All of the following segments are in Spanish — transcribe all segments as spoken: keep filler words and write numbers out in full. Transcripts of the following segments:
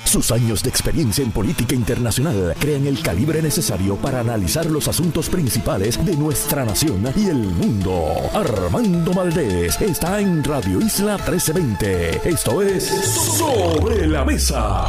Sus años de experiencia en política internacional crean el calibre necesario para analizar los asuntos principales de nuestra nación y el mundo. Armando Valdés está en Radio Isla trece veinte. Esto es Sobre la Mesa.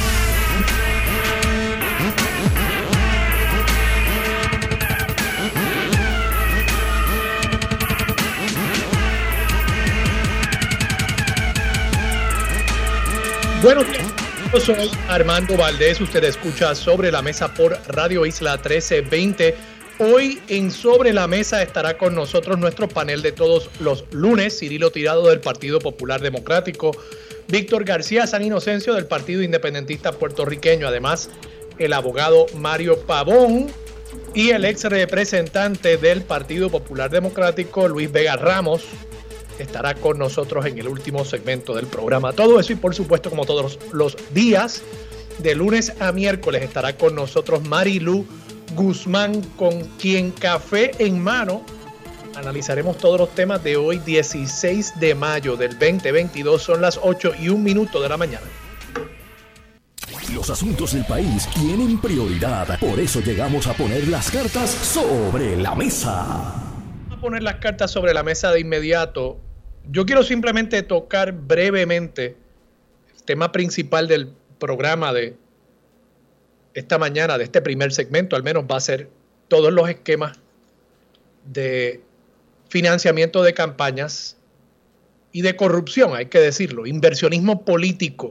Bueno, yo soy Armando Valdés, usted escucha Sobre la Mesa por Radio Isla trece veinte. Hoy en Sobre la Mesa estará con nosotros nuestro panel de todos los lunes, Cirilo Tirado del Partido Popular Democrático, Víctor García San Inocencio del Partido Independentista Puertorriqueño, además el abogado Mario Pavón y el ex representante del Partido Popular Democrático, Luis Vega Ramos, estará con nosotros en el último segmento del programa. Todo eso y por supuesto, como todos los días, de lunes a miércoles estará con nosotros Marilu Guzmán, con quien café en mano analizaremos todos los temas de hoy, dieciséis de mayo del veinte veintidós. Son las ocho y un minuto de la mañana. Los asuntos del país tienen prioridad, por eso llegamos a poner las cartas sobre la mesa. A poner las cartas sobre la mesa de inmediato. Yo quiero simplemente tocar brevemente el tema principal del programa de esta mañana, de este primer segmento, al menos va a ser todos los esquemas de financiamiento de campañas y de corrupción, hay que decirlo, inversionismo político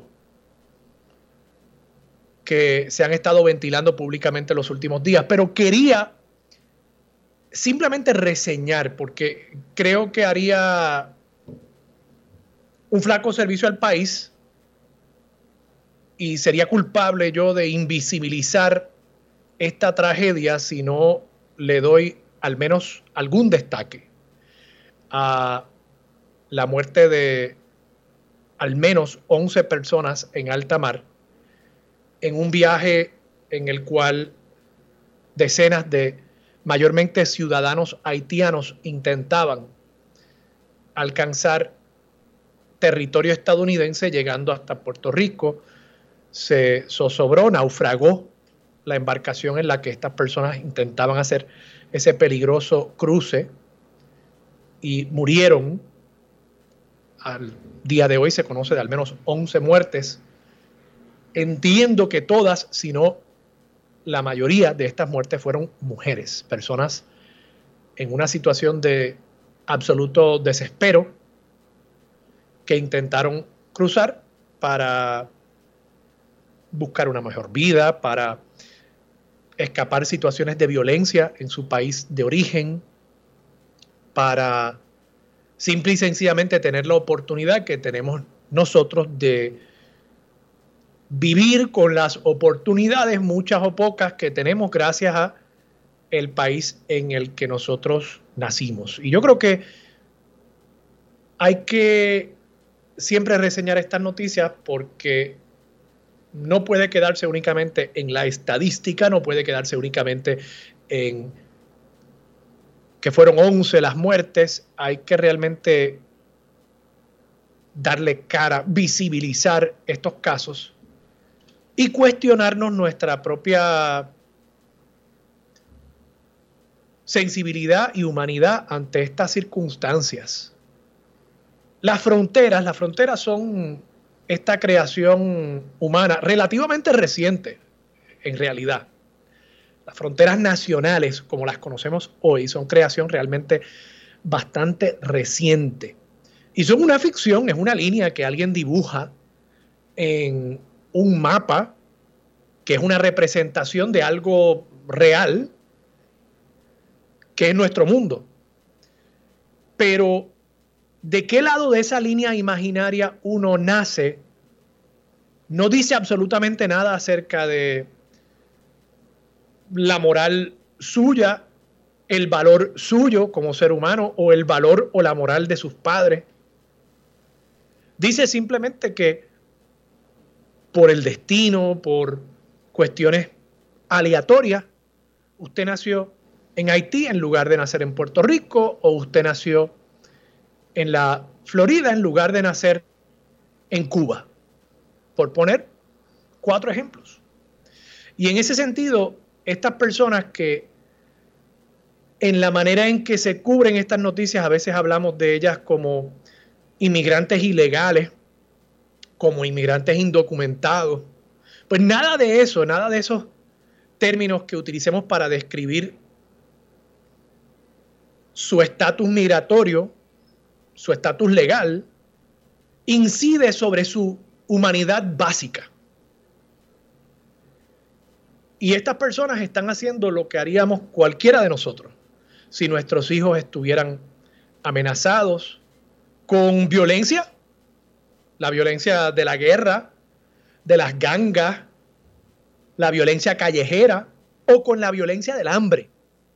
que se han estado ventilando públicamente los últimos días. Pero quería simplemente reseñar, porque creo que haría un flaco servicio al país y sería culpable yo de invisibilizar esta tragedia si no le doy al menos algún destaque a la muerte de al menos once personas en alta mar en un viaje en el cual decenas de mayormente ciudadanos haitianos intentaban alcanzar territorio estadounidense llegando hasta Puerto Rico. Se zozobró, naufragó la embarcación en la que estas personas intentaban hacer ese peligroso cruce y murieron. Al día de hoy se conoce de al menos once muertes. Entiendo que todas, si no la mayoría de estas muertes fueron mujeres, personas en una situación de absoluto desespero que intentaron cruzar para buscar una mejor vida, para escapar situaciones de violencia en su país de origen, para simple y sencillamente tener la oportunidad que tenemos nosotros de vivir con las oportunidades, muchas o pocas, que tenemos gracias a el país en el que nosotros nacimos. Y yo creo que hay que siempre reseñar estas noticias porque no puede quedarse únicamente en la estadística, no puede quedarse únicamente en que fueron once las muertes. Hay que realmente darle cara, visibilizar estos casos y cuestionarnos nuestra propia sensibilidad y humanidad ante estas circunstancias. Las fronteras, las fronteras son esta creación humana relativamente reciente, en realidad. Las fronteras nacionales, como las conocemos hoy, son creación realmente bastante reciente. Y son una ficción, es una línea que alguien dibuja en un mapa, que es una representación de algo real, que es nuestro mundo. Pero ¿de qué lado de esa línea imaginaria uno nace? No dice absolutamente nada acerca de la moral suya, el valor suyo como ser humano o el valor o la moral de sus padres. Dice simplemente que por el destino, por cuestiones aleatorias, usted nació en Haití en lugar de nacer en Puerto Rico, o usted nació en la Florida en lugar de nacer en Cuba, por poner cuatro ejemplos. Y en ese sentido, estas personas que en la manera en que se cubren estas noticias, a veces hablamos de ellas como inmigrantes ilegales, como inmigrantes indocumentados. Pues nada de eso, nada de esos términos que utilicemos para describir su estatus migratorio, su estatus legal, incide sobre su humanidad básica. Y estas personas están haciendo lo que haríamos cualquiera de nosotros si nuestros hijos estuvieran amenazados con violencia, la violencia de la guerra, de las gangas, la violencia callejera o con la violencia del hambre.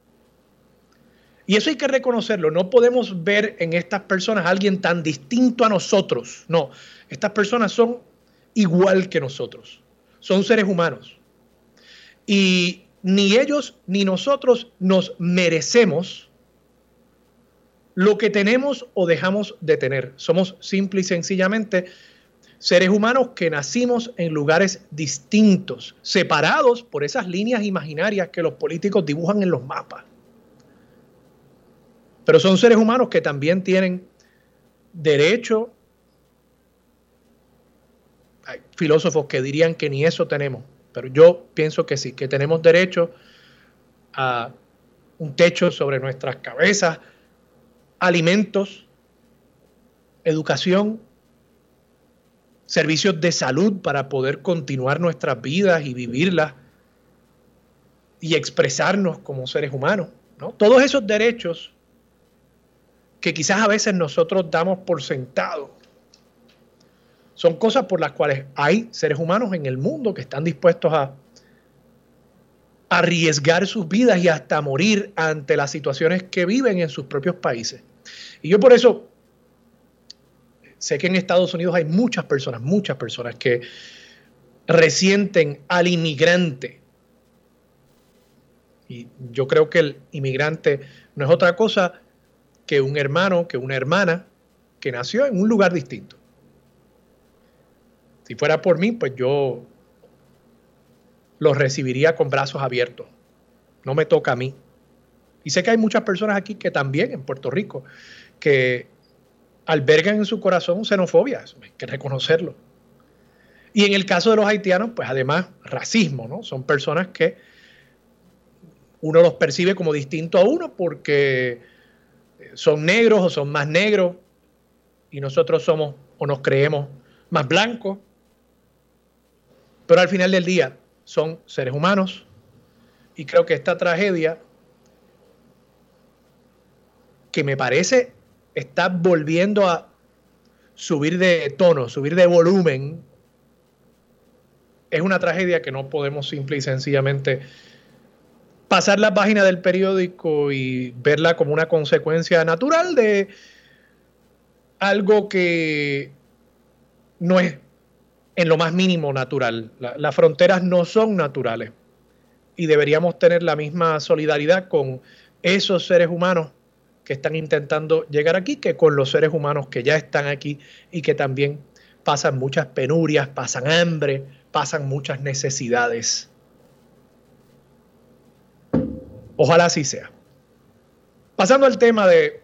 Y eso hay que reconocerlo. No podemos ver en estas personas a alguien tan distinto a nosotros. No, estas personas son igual que nosotros. Son seres humanos. Y ni ellos ni nosotros nos merecemos lo que tenemos o dejamos de tener. Somos simple y sencillamente seres humanos que nacimos en lugares distintos, separados por esas líneas imaginarias que los políticos dibujan en los mapas. Pero son seres humanos que también tienen derecho. Hay filósofos que dirían que ni eso tenemos, pero yo pienso que sí, que tenemos derecho a un techo sobre nuestras cabezas, alimentos, educación, servicios de salud para poder continuar nuestras vidas y vivirlas y expresarnos como seres humanos, ¿no? Todos esos derechos que quizás a veces nosotros damos por sentado son cosas por las cuales hay seres humanos en el mundo que están dispuestos a arriesgar sus vidas y hasta morir ante las situaciones que viven en sus propios países. Y yo por eso sé que en Estados Unidos hay muchas personas, muchas personas que resienten al inmigrante. Y yo creo que el inmigrante no es otra cosa que un hermano, que una hermana que nació en un lugar distinto. Si fuera por mí, pues yo los recibiría con brazos abiertos. No me toca a mí. Y sé que hay muchas personas aquí que también en Puerto Rico que albergan en su corazón xenofobia, eso hay que reconocerlo. Y en el caso de los haitianos, pues además racismo, ¿no? Son personas que uno los percibe como distinto a uno porque son negros o son más negros y nosotros somos o nos creemos más blancos. Pero al final del día son seres humanos y creo que esta tragedia, que me parece está volviendo a subir de tono, subir de volumen, es una tragedia que no podemos simple y sencillamente pasar la página del periódico y verla como una consecuencia natural de algo que no es en lo más mínimo natural. La, las fronteras no son naturales y deberíamos tener la misma solidaridad con esos seres humanos que están intentando llegar aquí que con los seres humanos que ya están aquí y que también pasan muchas penurias, pasan hambre, pasan muchas necesidades. Ojalá así sea. Pasando al tema de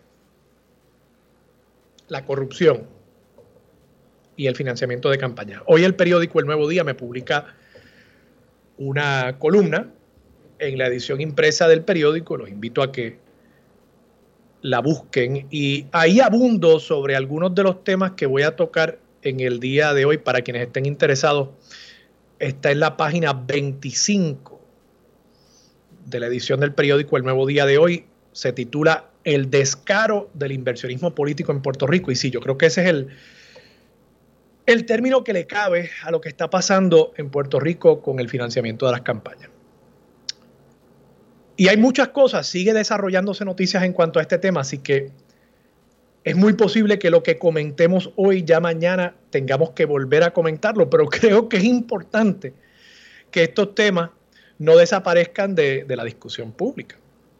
la corrupción y el financiamiento de campaña. Hoy el periódico El Nuevo Día me publica una columna en la edición impresa del periódico. Los invito a que la busquen y ahí abundo sobre algunos de los temas que voy a tocar en el día de hoy. Para quienes estén interesados, está en la página veinticinco de la edición del periódico El Nuevo Día de hoy. Se titula El descaro del inversionismo político en Puerto Rico. Y sí, yo creo que ese es el, el término que le cabe a lo que está pasando en Puerto Rico con el financiamiento de las campañas. Y hay muchas cosas, sigue desarrollándose noticias en cuanto a este tema, así que es muy posible que lo que comentemos hoy ya mañana tengamos que volver a comentarlo, pero creo que es importante que estos temas no desaparezcan de, de la discusión pública.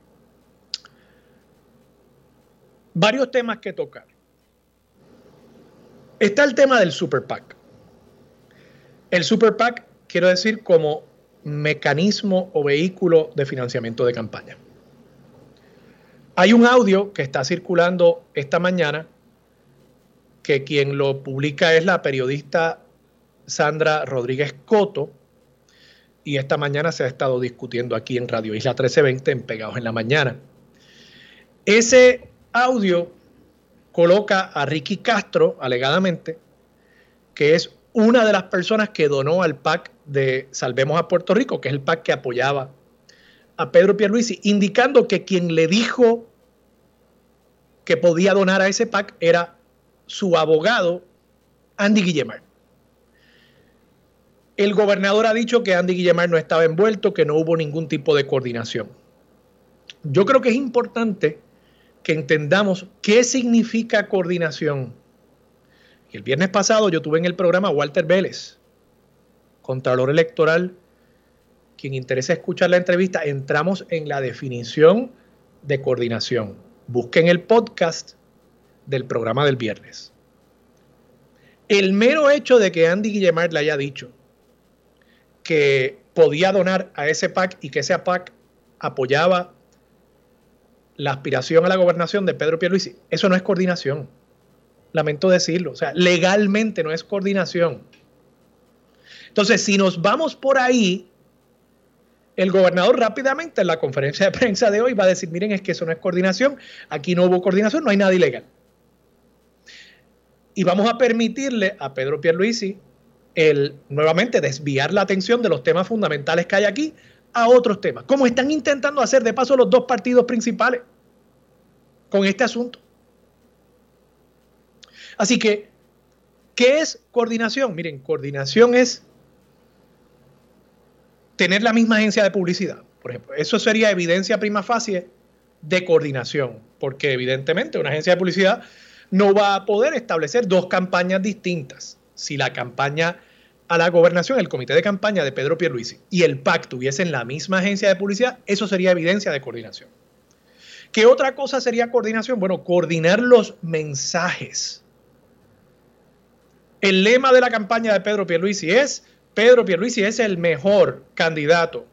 Varios temas que tocar. Está el tema del Super PAC. El Super PAC quiero decir como mecanismo o vehículo de financiamiento de campaña. Hay un audio que está circulando esta mañana que quien lo publica es la periodista Sandra Rodríguez Coto, y esta mañana se ha estado discutiendo aquí en Radio Isla trece veinte en Pegados en la Mañana. Ese audio coloca a Ricky Castro, alegadamente, que es una de las personas que donó al PAC de Salvemos a Puerto Rico, que es el PAC que apoyaba a Pedro Pierluisi, indicando que quien le dijo que podía donar a ese PAC era su abogado, Andy Guillemard. El gobernador ha dicho que Andy Guillemard no estaba envuelto, que no hubo ningún tipo de coordinación. Yo creo que es importante que entendamos qué significa coordinación. El viernes pasado yo tuve en el programa a Walter Vélez, contralor electoral, quien interesa escuchar la entrevista. Entramos en la definición de coordinación. Busquen el podcast del programa del viernes. El mero hecho de que Andy Guillemard le haya dicho que podía donar a ese PAC y que ese PAC apoyaba la aspiración a la gobernación de Pedro Pierluisi, eso no es coordinación. Lamento decirlo. O sea, legalmente no es coordinación. Entonces, si nos vamos por ahí, el gobernador rápidamente en la conferencia de prensa de hoy va a decir, miren, es que eso no es coordinación, aquí no hubo coordinación, no hay nada ilegal. Y vamos a permitirle a Pedro Pierluisi el nuevamente desviar la atención de los temas fundamentales que hay aquí a otros temas, como están intentando hacer de paso los dos partidos principales con este asunto. Así que, ¿qué es coordinación? Miren, coordinación es tener la misma agencia de publicidad, por ejemplo. Eso sería evidencia prima facie de coordinación, porque evidentemente una agencia de publicidad no va a poder establecer dos campañas distintas. Si la campaña a la gobernación, el comité de campaña de Pedro Pierluisi y el PAC tuviesen la misma agencia de publicidad, eso sería evidencia de coordinación. ¿Qué otra cosa sería coordinación? Bueno, coordinar los mensajes. El lema de la campaña de Pedro Pierluisi es: Pedro Pierluisi es el mejor candidato.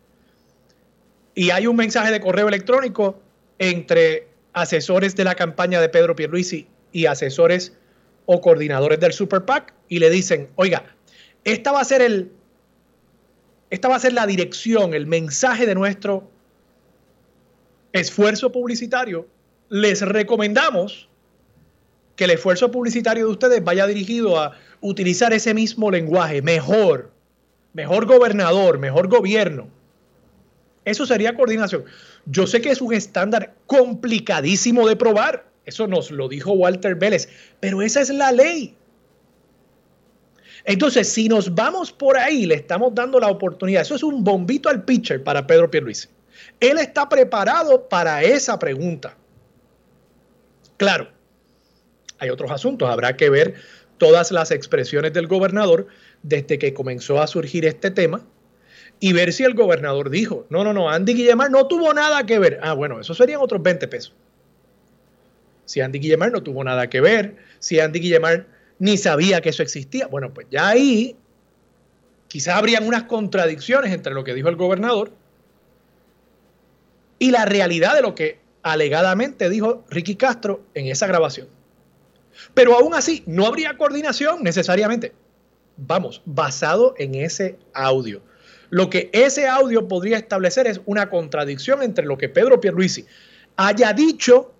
Y hay un mensaje de correo electrónico entre asesores de la campaña de Pedro Pierluisi y asesores o coordinadores del Super PAC, y le dicen, oiga, esta va a ser el, esta va a ser la dirección, el mensaje de nuestro esfuerzo publicitario. Les recomendamos que el esfuerzo publicitario de ustedes vaya dirigido a utilizar ese mismo lenguaje, mejor, mejor gobernador, mejor gobierno. Eso sería coordinación. Yo sé que es un estándar complicadísimo de probar, eso nos lo dijo Walter Vélez, pero esa es la ley. Entonces, si nos vamos por ahí, le estamos dando la oportunidad. Eso es un bombito al pitcher para Pedro Pierluisi. Él está preparado para esa pregunta. Claro, hay otros asuntos. Habrá que ver todas las expresiones del gobernador desde que comenzó a surgir este tema y ver si el gobernador dijo, no, no, no, Andy Guillemard no tuvo nada que ver. Ah, bueno, eso serían otros veinte pesos. Si Andy Guillemard no tuvo nada que ver, si Andy Guillemard ni sabía que eso existía, bueno, pues ya ahí quizás habrían unas contradicciones entre lo que dijo el gobernador y la realidad de lo que alegadamente dijo Ricky Castro en esa grabación. Pero aún así, no habría coordinación necesariamente. Vamos, basado en ese audio. Lo que ese audio podría establecer es una contradicción entre lo que Pedro Pierluisi haya dicho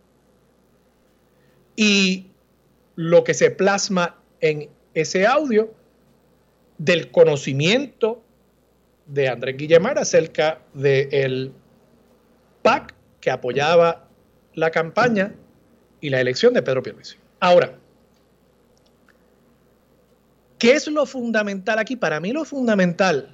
y lo que se plasma en ese audio del conocimiento de Andrés Guillemard acerca del PAC que apoyaba la campaña y la elección de Pedro Pierluisi. Ahora, ¿qué es lo fundamental aquí? Para mí lo fundamental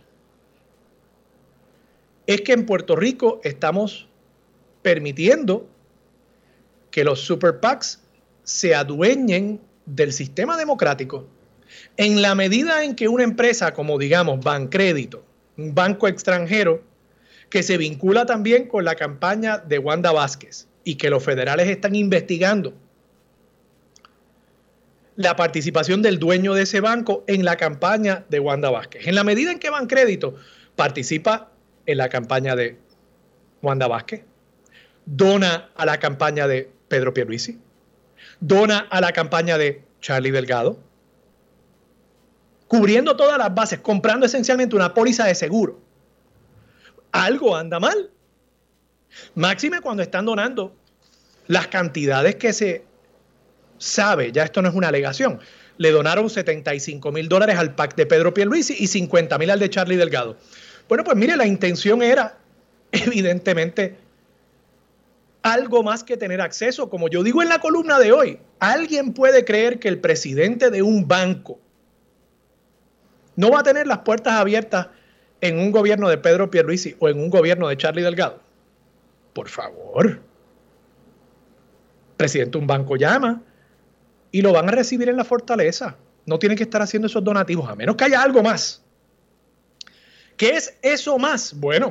es que en Puerto Rico estamos permitiendo que los super PACs se adueñen del sistema democrático. En la medida en que una empresa como, digamos, Bancrédito, un banco extranjero, que se vincula también con la campaña de Wanda Vázquez y que los federales están investigando, la participación del dueño de ese banco en la campaña de Wanda Vázquez. En la medida en que Bancrédito participa en la campaña de Wanda Vázquez, dona a la campaña de Pedro Pierluisi, dona a la campaña de Charlie Delgado, cubriendo todas las bases, comprando esencialmente una póliza de seguro. Algo anda mal. Máxime cuando están donando las cantidades que se sabe, ya esto no es una alegación, le donaron setenta y cinco mil dólares al PAC de Pedro Pierluisi y cincuenta mil al de Charlie Delgado. Bueno, pues mire, la intención era evidentemente algo más que tener acceso. Como yo digo en la columna de hoy, ¿alguien puede creer que el presidente de un banco no va a tener las puertas abiertas en un gobierno de Pedro Pierluisi o en un gobierno de Charlie Delgado? Por favor. Presidente de un banco llama y lo van a recibir en la Fortaleza. No tienen que estar haciendo esos donativos, a menos que haya algo más. ¿Qué es eso más? Bueno,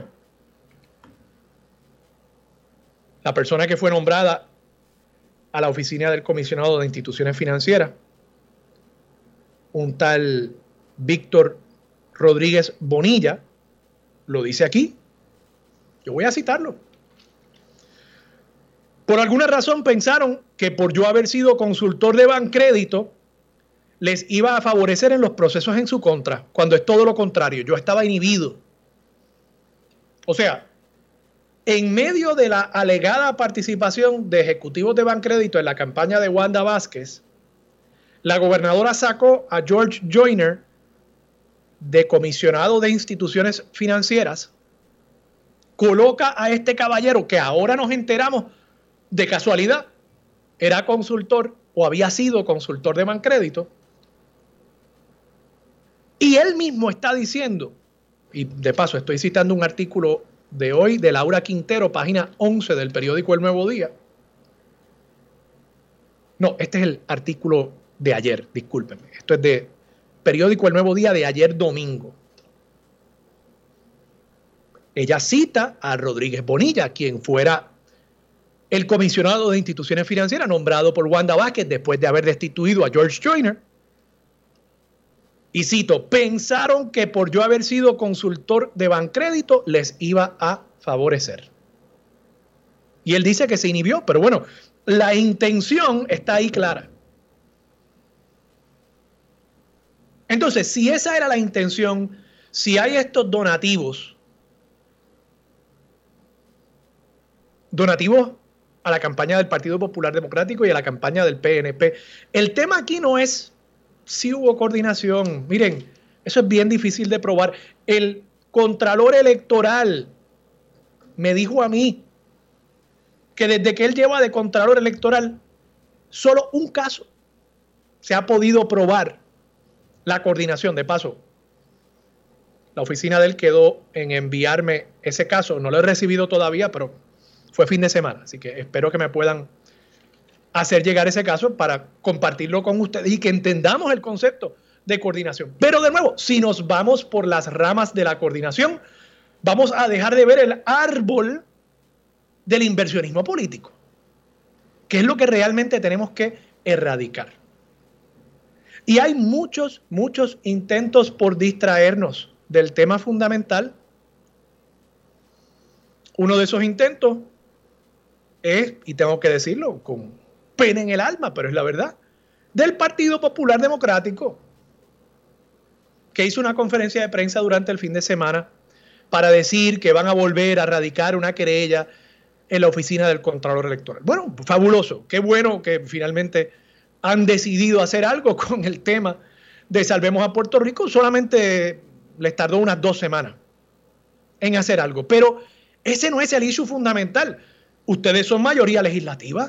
la persona que fue nombrada a la oficina del comisionado de instituciones financieras, un tal Víctor Rodríguez Bonilla, lo dice aquí. Yo voy a citarlo. Por alguna razón pensaron que por yo haber sido consultor de Bancrédito les iba a favorecer en los procesos en su contra, cuando es todo lo contrario. Yo estaba inhibido. O sea, en medio de la alegada participación de ejecutivos de Bancrédito en la campaña de Wanda Vázquez, la gobernadora sacó a George Joyner de comisionado de instituciones financieras, coloca a este caballero que ahora nos enteramos de casualidad era consultor o había sido consultor de Bancrédito, y él mismo está diciendo, y de paso estoy citando un artículo de hoy de Laura Quintero, página once del periódico El Nuevo Día. No, este es el artículo de ayer, discúlpenme. Esto es de periódico El Nuevo Día de ayer domingo. Ella cita a Rodríguez Bonilla, quien fuera el comisionado de instituciones financieras nombrado por Wanda Vázquez después de haber destituido a George Joyner. Y cito, pensaron que por yo haber sido consultor de Bancrédito les iba a favorecer. Y él dice que se inhibió, pero bueno, la intención está ahí clara. Entonces, si esa era la intención, si hay estos donativos, donativos a la campaña del Partido Popular Democrático y a la campaña del P N P, el tema aquí no es si hubo coordinación. Miren, eso es bien difícil de probar. El Contralor Electoral me dijo a mí que desde que él lleva de Contralor Electoral, solo un caso se ha podido probar la coordinación. De paso, la oficina de él quedó en enviarme ese caso. No lo he recibido todavía, pero fue fin de semana. Así que espero que me puedan hacer llegar ese caso para compartirlo con ustedes y que entendamos el concepto de coordinación. Pero de nuevo, si nos vamos por las ramas de la coordinación, vamos a dejar de ver el árbol del inversionismo político, que es lo que realmente tenemos que erradicar. Y hay muchos, muchos intentos por distraernos del tema fundamental. Uno de esos intentos es, y tengo que decirlo con pena en el alma, pero es la verdad, del Partido Popular Democrático, que hizo una conferencia de prensa durante el fin de semana para decir que van a volver a radicar una querella en la oficina del Contralor Electoral. Bueno, fabuloso, qué bueno que finalmente han decidido hacer algo con el tema de Salvemos a Puerto Rico. Solamente les tardó unas dos semanas en hacer algo, pero ese no es el issue fundamental. Ustedes son mayoría legislativa.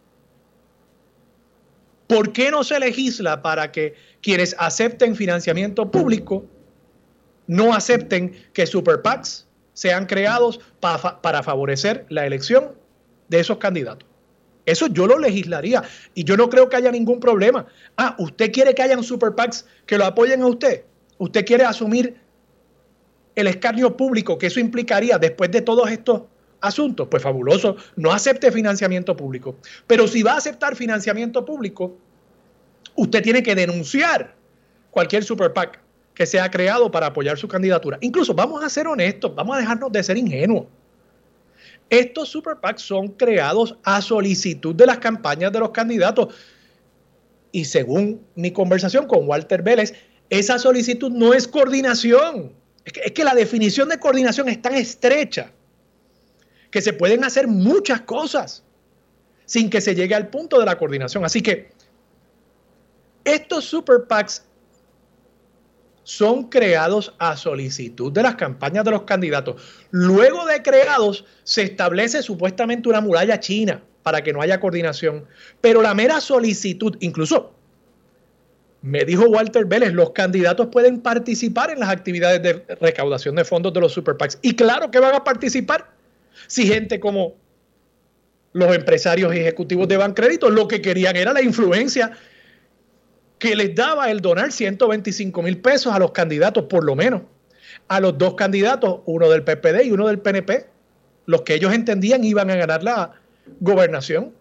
¿Por qué no se legisla para que quienes acepten financiamiento público no acepten que super PACs sean creados para, para favorecer la elección de esos candidatos? Eso yo lo legislaría y yo no creo que haya ningún problema. Ah, ¿usted quiere que hayan super PACs que lo apoyen a usted? ¿Usted quiere asumir el escarnio público que eso implicaría después de todos estos asuntos? Pues fabuloso, no acepte financiamiento público. Pero si va a aceptar financiamiento público, usted tiene que denunciar cualquier super PAC que sea creado para apoyar su candidatura. Incluso, vamos a ser honestos, vamos a dejarnos de ser ingenuos. Estos super PACs son creados a solicitud de las campañas de los candidatos. Y según mi conversación con Walter Vélez, esa solicitud no es coordinación. Es que, es que la definición de coordinación es tan estrecha que se pueden hacer muchas cosas sin que se llegue al punto de la coordinación. Así que estos super PACs son creados a solicitud de las campañas de los candidatos. Luego de creados, se establece supuestamente una muralla china para que no haya coordinación. Pero la mera solicitud, incluso, me dijo Walter Vélez, los candidatos pueden participar en las actividades de recaudación de fondos de los super PACs. Y claro que van a participar si gente como los empresarios ejecutivos de Bancrédito lo que querían era la influencia que les daba el donar ciento veinticinco mil pesos a los candidatos, por lo menos, a los dos candidatos, uno del P P D y uno del P N P, los que ellos entendían iban a ganar la gobernación.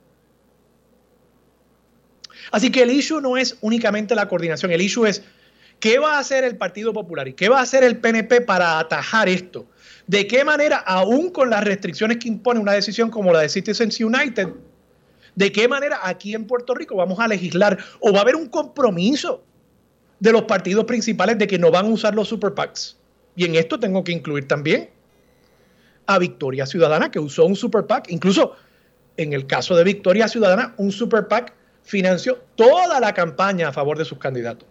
Así que el issue no es únicamente la coordinación, el issue es qué va a hacer el Partido Popular y qué va a hacer el P N P para atajar esto. De qué manera, aún con las restricciones que impone una decisión como la de Citizens United, de qué manera aquí en Puerto Rico vamos a legislar o va a haber un compromiso de los partidos principales de que no van a usar los super PACs. Y en esto tengo que incluir también a Victoria Ciudadana, que usó un super PAC. Incluso en el caso de Victoria Ciudadana, un super PAC financió toda la campaña a favor de sus candidatos.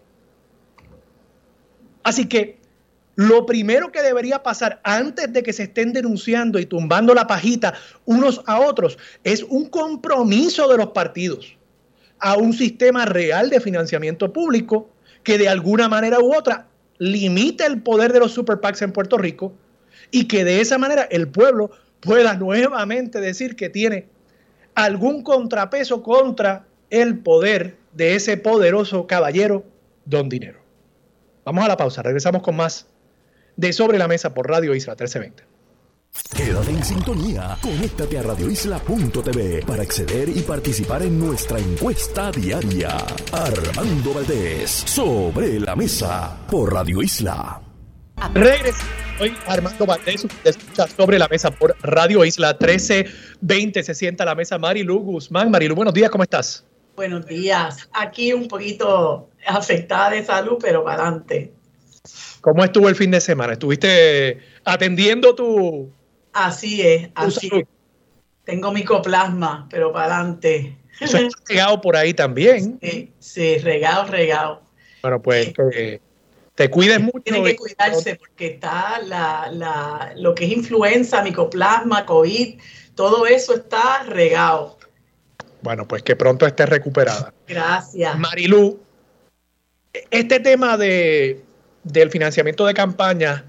Así que lo primero que debería pasar antes de que se estén denunciando y tumbando la pajita unos a otros es un compromiso de los partidos a un sistema real de financiamiento público que de alguna manera u otra limite el poder de los super PACs en Puerto Rico y que de esa manera el pueblo pueda nuevamente decir que tiene algún contrapeso contra el poder de ese poderoso caballero Don Dinero. Vamos a la pausa, regresamos con más de Sobre la Mesa por Radio Isla trece veinte. Quédate en sintonía, conéctate a radio isla punto t v para acceder y participar en nuestra encuesta diaria. Armando Valdés, Sobre la Mesa por Radio Isla. Regreso. Soy Armando Valdés, usted escucha Sobre la Mesa por Radio Isla trece veinte. Se sienta a la mesa Marilu Guzmán. Marilu, buenos días, ¿cómo estás? Buenos días. Aquí un poquito afectada de salud, pero para adelante. ¿Cómo estuvo el fin de semana? ¿Estuviste atendiendo tu Así es, tu así salud? es. Tengo micoplasma, pero para adelante. Eso está regado por ahí también. Sí, sí, regado, regado. Bueno, pues que te cuides mucho. Tienen que cuidarse porque está la, la, lo que es influenza, micoplasma, COVID, todo eso está regado. Bueno, pues que pronto estés recuperada. Gracias. Marilu, este tema de, del financiamiento de campaña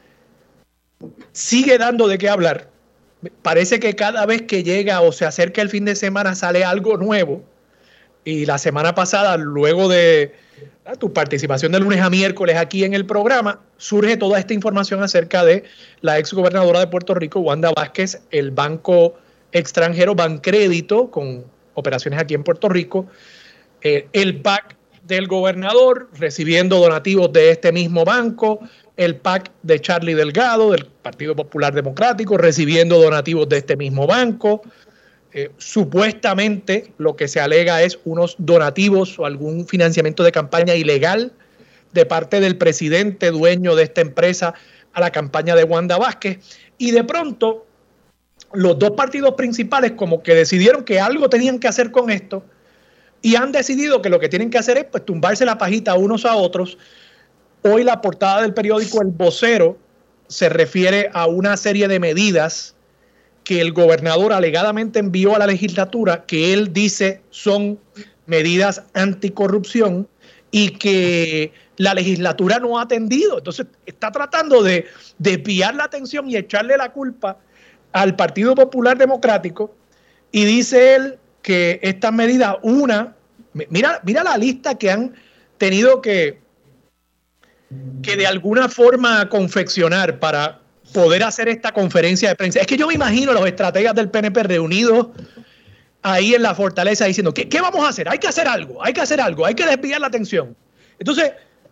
sigue dando de qué hablar. Parece que cada vez que llega o se acerca el fin de semana sale algo nuevo. Y la semana pasada, luego de ¿verdad? tu participación de lunes a miércoles aquí en el programa, surge toda esta información acerca de la exgobernadora de Puerto Rico, Wanda Vázquez, el banco extranjero Bancrédito, con operaciones aquí en Puerto Rico, eh, el PAC del gobernador recibiendo donativos de este mismo banco, el PAC de Charlie Delgado del Partido Popular Democrático recibiendo donativos de este mismo banco. Eh, supuestamente lo que se alega es unos donativos o algún financiamiento de campaña ilegal de parte del presidente dueño de esta empresa a la campaña de Wanda Vázquez. Y de pronto los dos partidos principales como que decidieron que algo tenían que hacer con esto y han decidido que lo que tienen que hacer es pues tumbarse la pajita unos a otros. Hoy la portada del periódico El Vocero se refiere a una serie de medidas que el gobernador alegadamente envió a la legislatura, que él dice son medidas anticorrupción y que la legislatura no ha atendido. Entonces está tratando de desviar la atención y echarle la culpa al Partido Popular Democrático, y dice él que estas medidas, una, mira, mira la lista que han tenido que, que de alguna forma confeccionar para poder hacer esta conferencia de prensa. Es que yo me imagino a los estrategas del P N P reunidos ahí en la fortaleza diciendo, ¿qué, ¿qué vamos a hacer? Hay que hacer algo, hay que hacer algo, hay que desviar la atención. Entonces,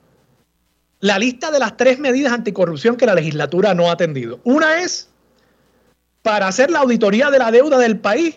la lista de las tres medidas anticorrupción que la legislatura no ha atendido. Una es para hacer la auditoría de la deuda del país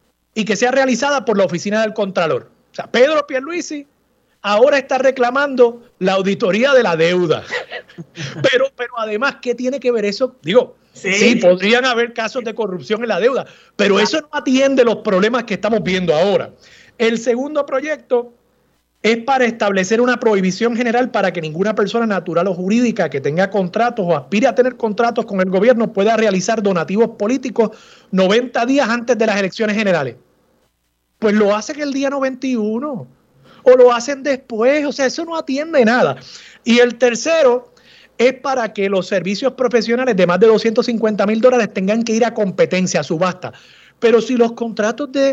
y que sea realizada por la oficina del Contralor. O sea, Pedro Pierluisi ahora está reclamando la auditoría de la deuda. Pero, pero además, ¿qué tiene que ver eso? Digo, sí. sí, podrían haber casos de corrupción en la deuda, pero eso no atiende los problemas que estamos viendo ahora. El segundo proyecto es para establecer una prohibición general para que ninguna persona natural o jurídica que tenga contratos o aspire a tener contratos con el gobierno pueda realizar donativos políticos noventa días antes de las elecciones generales. Pues lo hacen el día noventa y uno o lo hacen después, o sea, eso no atiende nada. Y el tercero es para que los servicios profesionales de más de doscientos cincuenta mil dólares tengan que ir a competencia, a subasta. Pero si los contratos de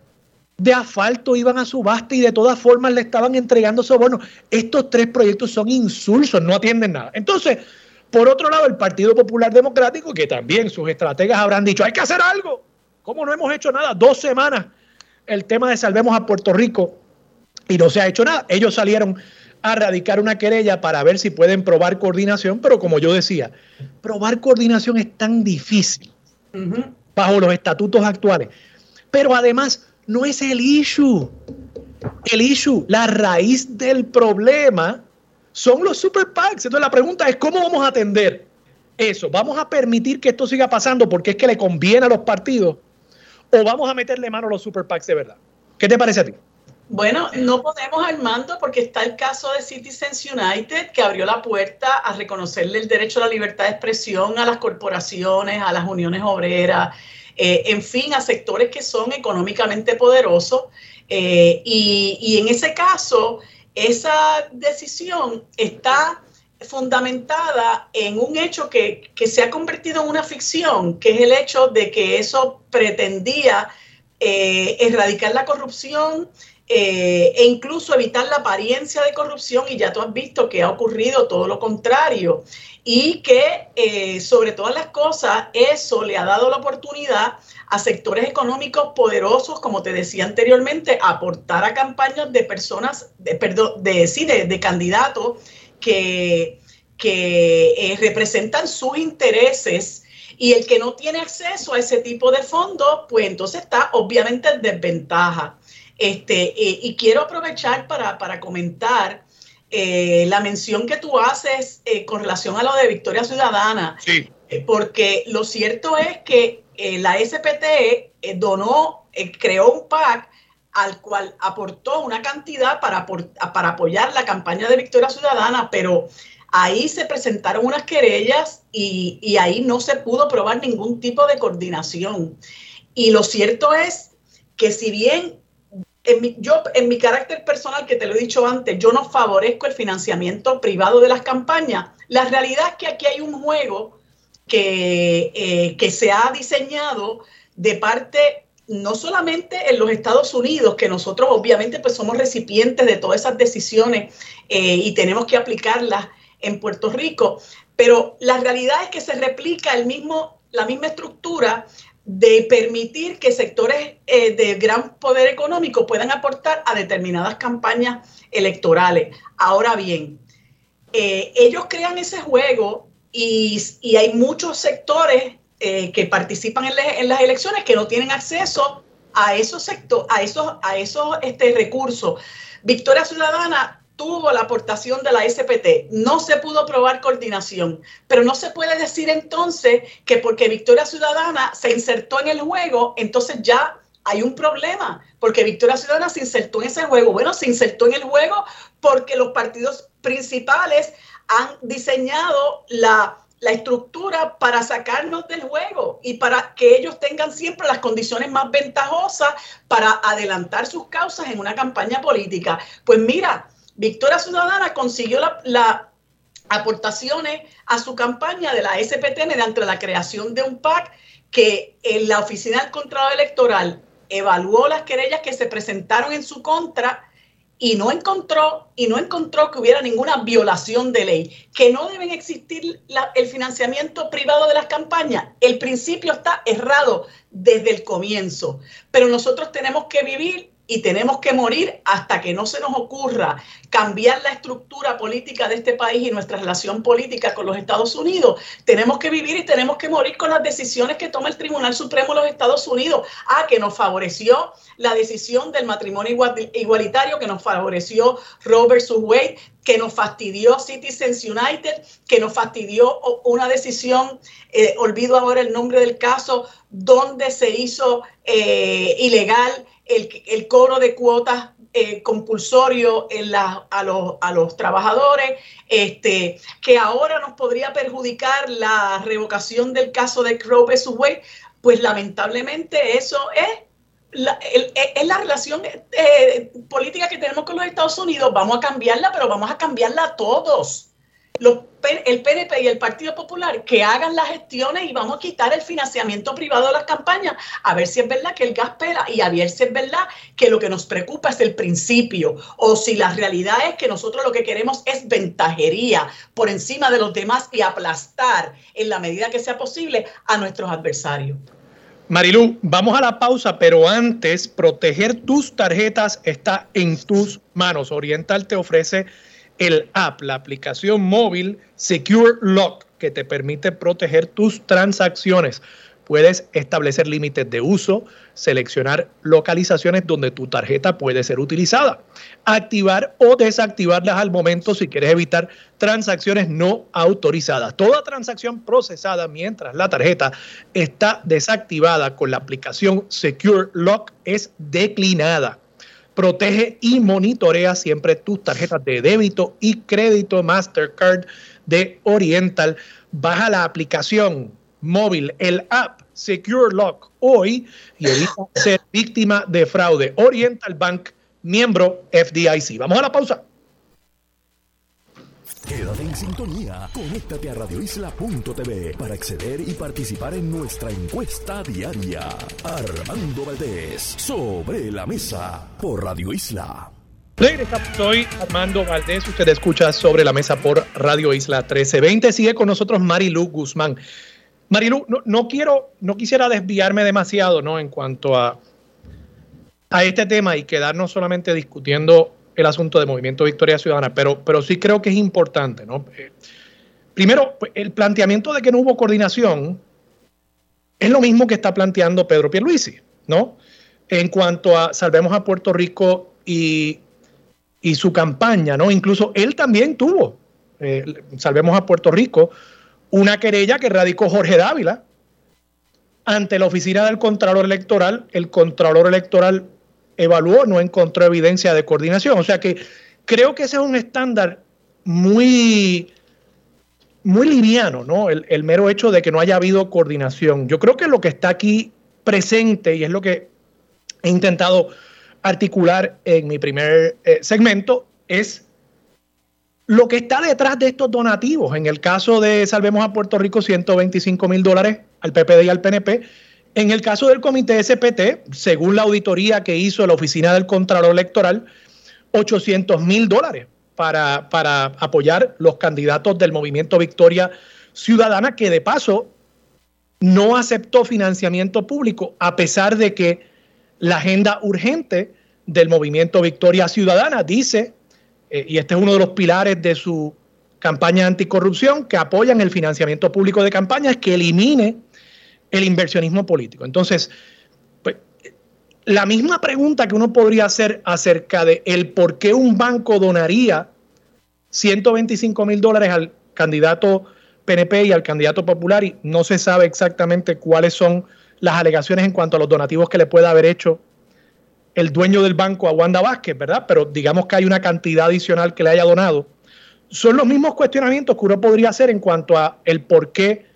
de asfalto iban a subasta y de todas formas le estaban entregando sobornos. Estos tres proyectos son insulsos, no atienden nada. Entonces, por otro lado, el Partido Popular Democrático, que también sus estrategas habrán dicho, hay que hacer algo. ¿Cómo no hemos hecho nada? Dos semanas el tema de Salvemos a Puerto Rico y no se ha hecho nada. Ellos salieron a radicar una querella para ver si pueden probar coordinación, pero como yo decía, probar coordinación es tan difícil uh-huh. bajo los estatutos actuales. Pero además, no es el issue. El issue, la raíz del problema son los super PACs. Entonces la pregunta es, ¿cómo vamos a atender eso? ¿Vamos a permitir que esto siga pasando porque es que le conviene a los partidos? ¿O vamos a meterle mano a los super PACs de verdad? ¿Qué te parece a ti? Bueno, no podemos, Armando, porque está el caso de Citizens United, que abrió la puerta a reconocerle el derecho a la libertad de expresión a las corporaciones, a las uniones obreras, Eh, en fin, a sectores que son económicamente poderosos eh, y, y en ese caso, esa decisión está fundamentada en un hecho que, que se ha convertido en una ficción, que es el hecho de que eso pretendía eh, erradicar la corrupción eh, e incluso evitar la apariencia de corrupción, y ya tú has visto que ha ocurrido todo lo contrario. Y que, eh, sobre todas las cosas, eso le ha dado la oportunidad a sectores económicos poderosos, como te decía anteriormente, a aportar a campañas de personas, de, perdón, de, sí, de, de candidatos que, que eh, representan sus intereses. Y el que no tiene acceso a ese tipo de fondos, pues entonces está obviamente en desventaja. Este, eh, y quiero aprovechar para, para comentar Eh, la mención que tú haces eh, con relación a lo de Victoria Ciudadana, sí. eh, porque lo cierto es que eh, la S P T eh, donó, eh, creó un PAC al cual aportó una cantidad para, para apoyar la campaña de Victoria Ciudadana, pero ahí se presentaron unas querellas y, y ahí no se pudo probar ningún tipo de coordinación. Y lo cierto es que si bien En mi, yo, en mi carácter personal, que te lo he dicho antes, yo no favorezco el financiamiento privado de las campañas. La realidad es que aquí hay un juego que, eh, que se ha diseñado de parte, no solamente en los Estados Unidos, que nosotros obviamente pues somos recipientes de todas esas decisiones eh, y tenemos que aplicarlas en Puerto Rico, pero la realidad es que se replica el mismo, la misma estructura de permitir que sectores eh, de gran poder económico puedan aportar a determinadas campañas electorales. Ahora bien, eh, ellos crean ese juego y, y hay muchos sectores eh, que participan en, le, en las elecciones que no tienen acceso a esos sectores, a esos, a esos este, recursos. Victoria Ciudadana tuvo la aportación de la S P T, no se pudo probar coordinación, pero no se puede decir entonces que porque Victoria Ciudadana se insertó en el juego, entonces ya hay un problema, porque Victoria Ciudadana se insertó en ese juego. Bueno, se insertó en el juego porque los partidos principales han diseñado la, la estructura para sacarnos del juego y para que ellos tengan siempre las condiciones más ventajosas para adelantar sus causas en una campaña política. Pues mira, Victoria Ciudadana consiguió las la aportaciones a su campaña de la S P T mediante la creación de un PAC que en la Oficina del Contralor Electoral evaluó las querellas que se presentaron en su contra y no encontró y no encontró que hubiera ninguna violación de ley, que no deben existir la, el financiamiento privado de las campañas. El principio está errado desde el comienzo, pero nosotros tenemos que vivir y tenemos que morir hasta que no se nos ocurra cambiar la estructura política de este país y nuestra relación política con los Estados Unidos. Tenemos que vivir y tenemos que morir con las decisiones que toma el Tribunal Supremo de los Estados Unidos. Ah, que nos favoreció la decisión del matrimonio igualitario, que nos favoreció Roe versus Wade, que nos fastidió Citizens United, que nos fastidió una decisión, eh, olvido ahora el nombre del caso, donde se hizo eh, ilegal el, el cobro de cuotas eh, compulsorio en la, a, los, a los trabajadores, este, que ahora nos podría perjudicar la revocación del caso de Roe versus Wade. Pues lamentablemente eso es La, el, es la relación eh, política que tenemos con los Estados Unidos. Vamos a cambiarla, pero vamos a cambiarla todos. Los, el P N P y el Partido Popular, que hagan las gestiones y vamos a quitar el financiamiento privado de las campañas, a ver si es verdad que el gas pela y a ver si es verdad que lo que nos preocupa es el principio, o si la realidad es que nosotros lo que queremos es ventajería por encima de los demás y aplastar en la medida que sea posible a nuestros adversarios. Marilu, vamos a la pausa, pero antes, proteger tus tarjetas está en tus manos. Oriental te ofrece el app, la aplicación móvil Secure Lock, que te permite proteger tus transacciones. Puedes establecer límites de uso, seleccionar localizaciones donde tu tarjeta puede ser utilizada, activar o desactivarlas al momento si quieres evitar transacciones no autorizadas. Toda transacción procesada mientras la tarjeta está desactivada con la aplicación Secure Lock es declinada. Protege y monitorea siempre tus tarjetas de débito y crédito Mastercard de Oriental. Baja la aplicación móvil, el app Secure Lock hoy y evita ser víctima de fraude. Oriental Bank, miembro F D I C. Vamos a la pausa. Quédate en sintonía. Conéctate a radio isla punto t v para acceder y participar en nuestra encuesta diaria. Armando Valdés, sobre la mesa, por Radio Isla. Soy Armando Valdés, usted escucha Sobre la Mesa por Radio Isla trece veinte. Sigue con nosotros Marilu Guzmán. Marilu, no, no quiero, no quisiera desviarme demasiado, ¿no? En cuanto a, a este tema y quedarnos solamente discutiendo el asunto de Movimiento Victoria Ciudadana, pero, pero sí creo que es importante, ¿no? Eh, primero, el planteamiento de que no hubo coordinación es lo mismo que está planteando Pedro Pierluisi, ¿no? En cuanto a Salvemos a Puerto Rico y, y su campaña, ¿no? Incluso él también tuvo, eh, Salvemos a Puerto Rico, una querella que radicó Jorge Dávila ante la oficina del Contralor Electoral. El Contralor Electoral evaluó, no encontró evidencia de coordinación. O sea que creo que ese es un estándar muy, muy liviano, ¿no? El, el mero hecho de que no haya habido coordinación. Yo creo que lo que está aquí presente, y es lo que he intentado articular en mi primer eh, segmento, es lo que está detrás de estos donativos. En el caso de Salvemos a Puerto Rico, ciento veinticinco mil dólares al P P D y al P N P. En el caso del Comité S P T, según la auditoría que hizo la Oficina del Contralor Electoral, ochocientos mil dólares para, para apoyar los candidatos del Movimiento Victoria Ciudadana, que de paso no aceptó financiamiento público, a pesar de que la agenda urgente del Movimiento Victoria Ciudadana dice, eh, y este es uno de los pilares de su campaña anticorrupción, que apoyan el financiamiento público de campañas, que elimine el inversionismo político. Entonces, pues, la misma pregunta que uno podría hacer acerca de el por qué un banco donaría ciento veinticinco mil dólares al candidato P N P y al candidato popular, y no se sabe exactamente cuáles son las alegaciones en cuanto a los donativos que le pueda haber hecho el dueño del banco a Wanda Vázquez, ¿verdad? Pero digamos que hay una cantidad adicional que le haya donado. Son los mismos cuestionamientos que uno podría hacer en cuanto a el por qué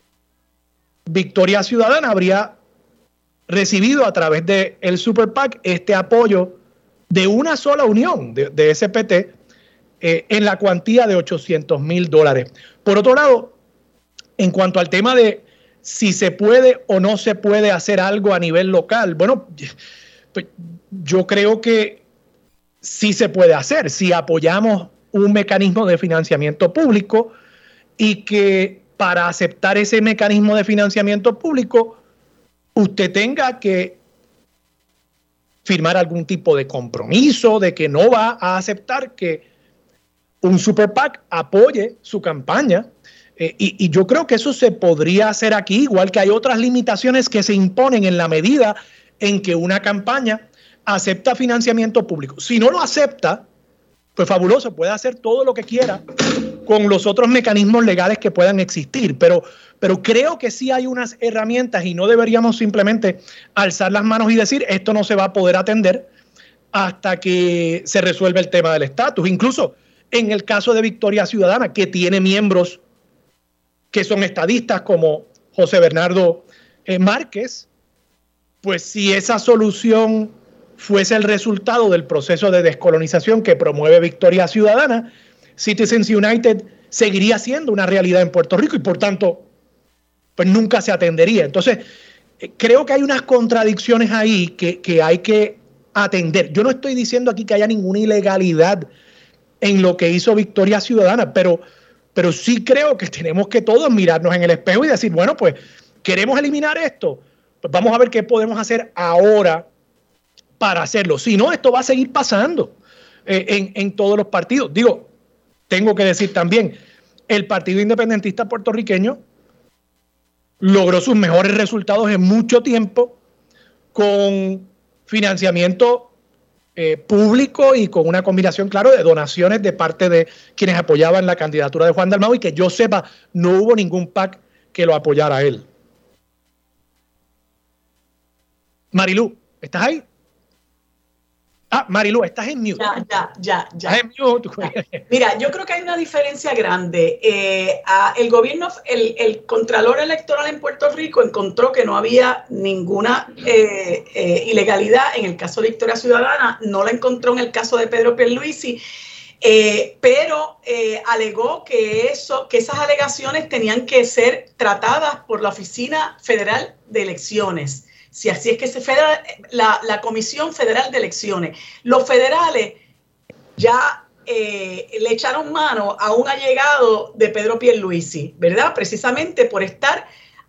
Victoria Ciudadana habría recibido a través de el Super PAC este apoyo de una sola unión de, de S P T eh, en la cuantía de ochocientos mil dólares. Por otro lado, en cuanto al tema de si se puede o no se puede hacer algo a nivel local, bueno, pues yo creo que sí se puede hacer si apoyamos un mecanismo de financiamiento público y que para aceptar ese mecanismo de financiamiento público usted tenga que firmar algún tipo de compromiso de que no va a aceptar que un Super PAC apoye su campaña. Eh, y, y yo creo que eso se podría hacer aquí, igual que hay otras limitaciones que se imponen en la medida en que una campaña acepta financiamiento público. Si no lo acepta, pues fabuloso, puede hacer todo lo que quiera con los otros mecanismos legales que puedan existir, pero, pero creo que sí hay unas herramientas y no deberíamos simplemente alzar las manos y decir esto no se va a poder atender hasta que se resuelva el tema del estatus. Incluso en el caso de Victoria Ciudadana, que tiene miembros que son estadistas como José Bernardo eh, Márquez, pues si esa solución fuese el resultado del proceso de descolonización que promueve Victoria Ciudadana, Citizens United seguiría siendo una realidad en Puerto Rico y por tanto pues nunca se atendería. Entonces eh, creo que hay unas contradicciones ahí que, que hay que atender. Yo no estoy diciendo aquí que haya ninguna ilegalidad en lo que hizo Victoria Ciudadana, pero, pero sí creo que tenemos que todos mirarnos en el espejo y decir, bueno, pues queremos eliminar esto, pues vamos a ver qué podemos hacer ahora para hacerlo. Si no, esto va a seguir pasando eh, en, en todos los partidos. Digo, tengo que decir también, el Partido Independentista Puertorriqueño logró sus mejores resultados en mucho tiempo con financiamiento eh, público y con una combinación, claro, de donaciones de parte de quienes apoyaban la candidatura de Juan Dalmau, y que yo sepa, no hubo ningún PAC que lo apoyara a él. Marilu, ¿estás ahí? Ah, Marilu, estás en mute. Ya, ya, ya, ya. Estás en mute. Mira, yo creo que hay una diferencia grande. Eh, a el gobierno, el, el Contralor Electoral en Puerto Rico encontró que no había ninguna eh, eh, ilegalidad en el caso de Victoria Ciudadana, no la encontró en el caso de Pedro Pierluisi, eh, pero eh, alegó que, eso, que esas alegaciones tenían que ser tratadas por la Oficina Federal de Elecciones. Si así es que se federal, la, la Comisión Federal de Elecciones. Los federales ya eh, le echaron mano a un allegado de Pedro Pierluisi, ¿verdad? Precisamente por estar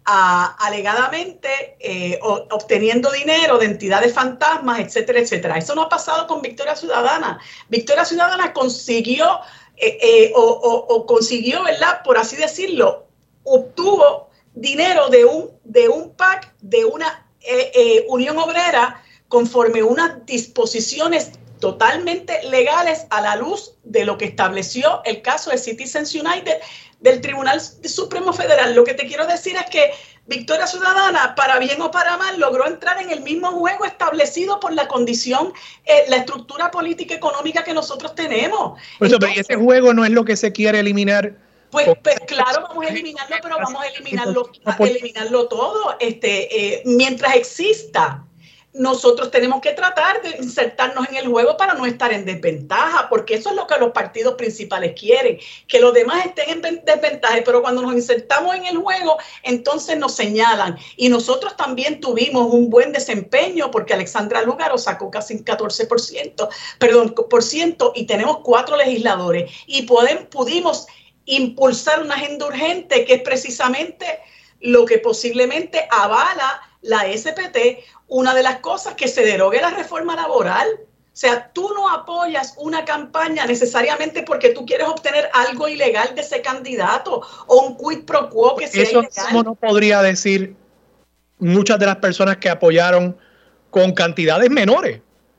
a, alegadamente eh, o, obteniendo dinero de entidades fantasmas, etcétera, etcétera. Eso no ha pasado con Victoria Ciudadana. Victoria Ciudadana consiguió, eh, eh, o, o, o consiguió, ¿verdad? Por así decirlo, obtuvo dinero de un, de un PAC, de una Eh, eh, Unión Obrera, conforme unas disposiciones totalmente legales a la luz de lo que estableció el caso de Citizens United del Tribunal Supremo Federal. Lo que te quiero decir es que Victoria Ciudadana, para bien o para mal, logró entrar en el mismo juego establecido por la condición, eh, la estructura política económica que nosotros tenemos. Por eso, Entonces, ese juego no es lo que se quiere eliminar. Pues, pues claro, vamos a eliminarlo, pero vamos a eliminarlo, a eliminarlo todo. Este, eh, mientras exista, nosotros tenemos que tratar de insertarnos en el juego para no estar en desventaja, porque eso es lo que los partidos principales quieren, que los demás estén en desventaja, pero cuando nos insertamos en el juego, entonces nos señalan. Y nosotros también tuvimos un buen desempeño, porque Alexandra Lúgaro sacó casi un catorce por ciento, perdón, por ciento, y tenemos cuatro legisladores, y pueden, pudimos impulsar una agenda urgente que es precisamente lo que posiblemente avala la S P T, una de las cosas que se derogue la reforma laboral. O sea, tú no apoyas una campaña necesariamente porque tú quieres obtener algo ilegal de ese candidato o un quid pro quo que sea Eso ilegal. Eso no podría decir muchas de las personas que apoyaron con cantidades menores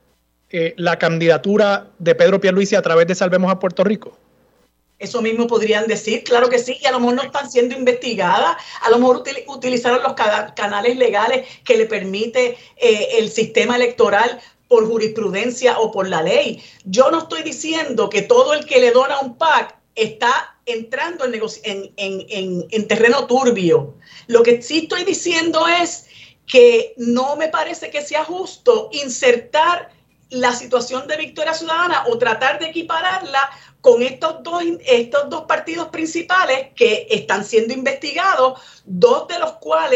eh, la candidatura de Pedro Pierluisi a través de Salvemos a Puerto Rico. Eso mismo podrían decir, claro que sí, y a lo mejor no están siendo investigadas, a lo mejor util, utilizaron los canales legales que le permite eh, el sistema electoral por jurisprudencia o por la ley. Yo no estoy diciendo que todo el que le dona un PAC está entrando en, en, en, en, en terreno turbio. Lo que sí estoy diciendo es que no me parece que sea justo insertar la situación de Victoria Ciudadana o tratar de equipararla con estos dos, estos dos partidos principales que están siendo investigados, dos de los cuales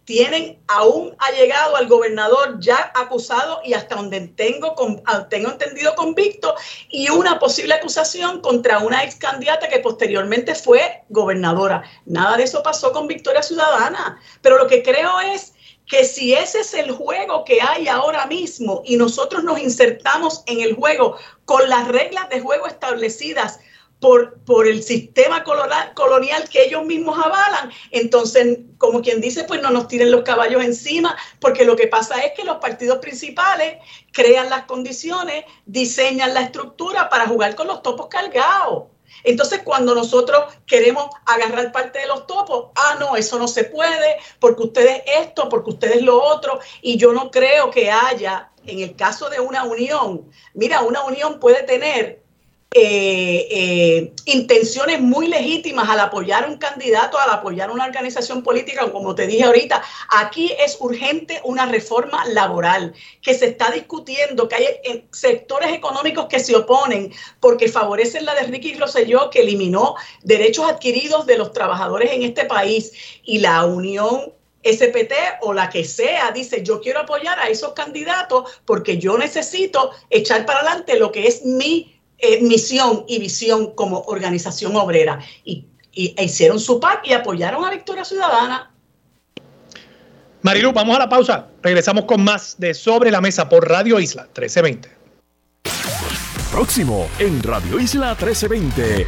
tienen a un allegado al gobernador ya acusado y hasta donde tengo, tengo entendido convicto, y una posible acusación contra una ex candidata que posteriormente fue gobernadora. Nada de eso pasó con Victoria Ciudadana, pero lo que creo es que si ese es el juego que hay ahora mismo y nosotros nos insertamos en el juego con las reglas de juego establecidas Por, por el sistema colonial, colonial que ellos mismos avalan, entonces, como quien dice, pues no nos tiren los caballos encima, porque lo que pasa es que los partidos principales crean las condiciones, diseñan la estructura para jugar con los topos cargados. Entonces, cuando nosotros queremos agarrar parte de los topos, ah, no, eso no se puede, porque ustedes esto, porque ustedes lo otro, y yo no creo que haya, en el caso de una unión, mira, una unión puede tener Eh, eh, intenciones muy legítimas al apoyar a un candidato, al apoyar a una organización política, como te dije ahorita. Aquí es urgente una reforma laboral que se está discutiendo, que hay sectores económicos que se oponen porque favorecen la de Ricky Rosselló, que eliminó derechos adquiridos de los trabajadores en este país, y la Unión S P T o la que sea dice: yo quiero apoyar a esos candidatos porque yo necesito echar para adelante lo que es mi Eh, misión y visión como organización obrera, y, y e hicieron su PAC y apoyaron a Victoria Ciudadana. Marilu, vamos a la pausa. Regresamos con más de Sobre la Mesa por Radio Isla trece veinte. Próximo en Radio Isla trece veinte.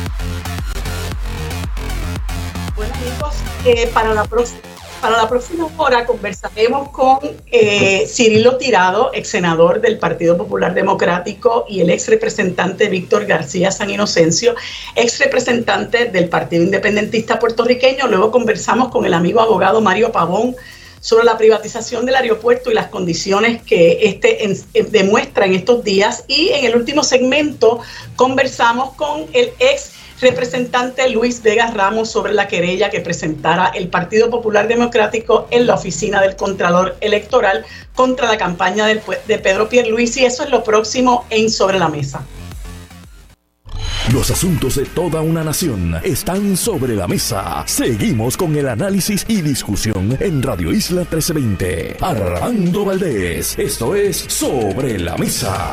Bueno, amigos, eh, para la próxima Para la próxima hora conversaremos con eh, Cirilo Tirado, ex senador del Partido Popular Democrático, y el ex representante Víctor García San Inocencio, ex representante del Partido Independentista Puertorriqueño. Luego conversamos con el amigo abogado Mario Pavón sobre la privatización del aeropuerto y las condiciones que este en, en, demuestra en estos días. Y en el último segmento conversamos con el ex representante Luis Vega Ramos sobre la querella que presentara el Partido Popular Democrático en la oficina del Contralor Electoral contra la campaña del, de Pedro Pierluisi. Eso es lo próximo en Sobre la Mesa. Los asuntos de toda una nación están sobre la mesa. Seguimos con el análisis y discusión en Radio Isla trece veinte. Armando Valdés, esto es Sobre la Mesa.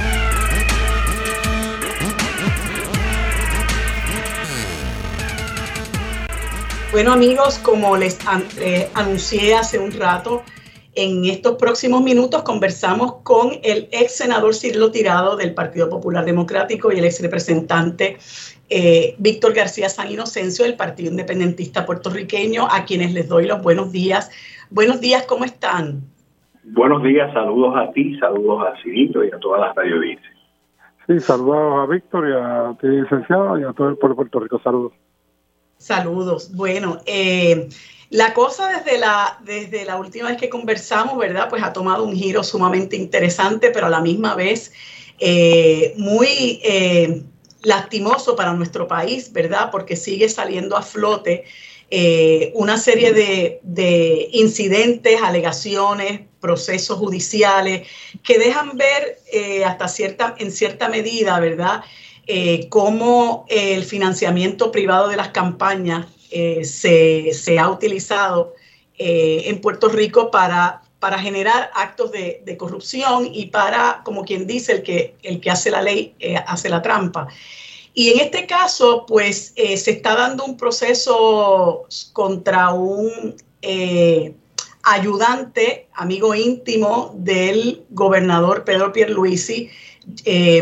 Bueno, amigos, como les eh, anuncié hace un rato, en estos próximos minutos conversamos con el ex senador Cirilo Tirado del Partido Popular Democrático y el ex representante eh, Víctor García San Inocencio del Partido Independentista Puertorriqueño, a quienes les doy los buenos días. Buenos días, ¿cómo están? Buenos días, saludos a ti, saludos a Cirilo y a todas las radiovistas. Sí, saludos a Víctor y a ti, licenciado, y a todo el pueblo de Puerto Rico, saludos. Saludos. Bueno, eh, la cosa desde la, desde la última vez que conversamos, ¿verdad? Pues ha tomado un giro sumamente interesante, pero a la misma vez eh, muy eh, lastimoso para nuestro país, ¿verdad? Porque sigue saliendo a flote eh, una serie de, de incidentes, alegaciones, procesos judiciales que dejan ver eh, hasta cierta, en cierta medida, ¿verdad?, Eh, cómo el financiamiento privado de las campañas eh, se, se ha utilizado eh, en Puerto Rico para, para generar actos de, de corrupción y para, como quien dice, el que, el que hace la ley eh, hace la trampa. Y en este caso, pues, eh, se está dando un proceso contra un eh, ayudante, amigo íntimo del gobernador Pedro Pierluisi, eh,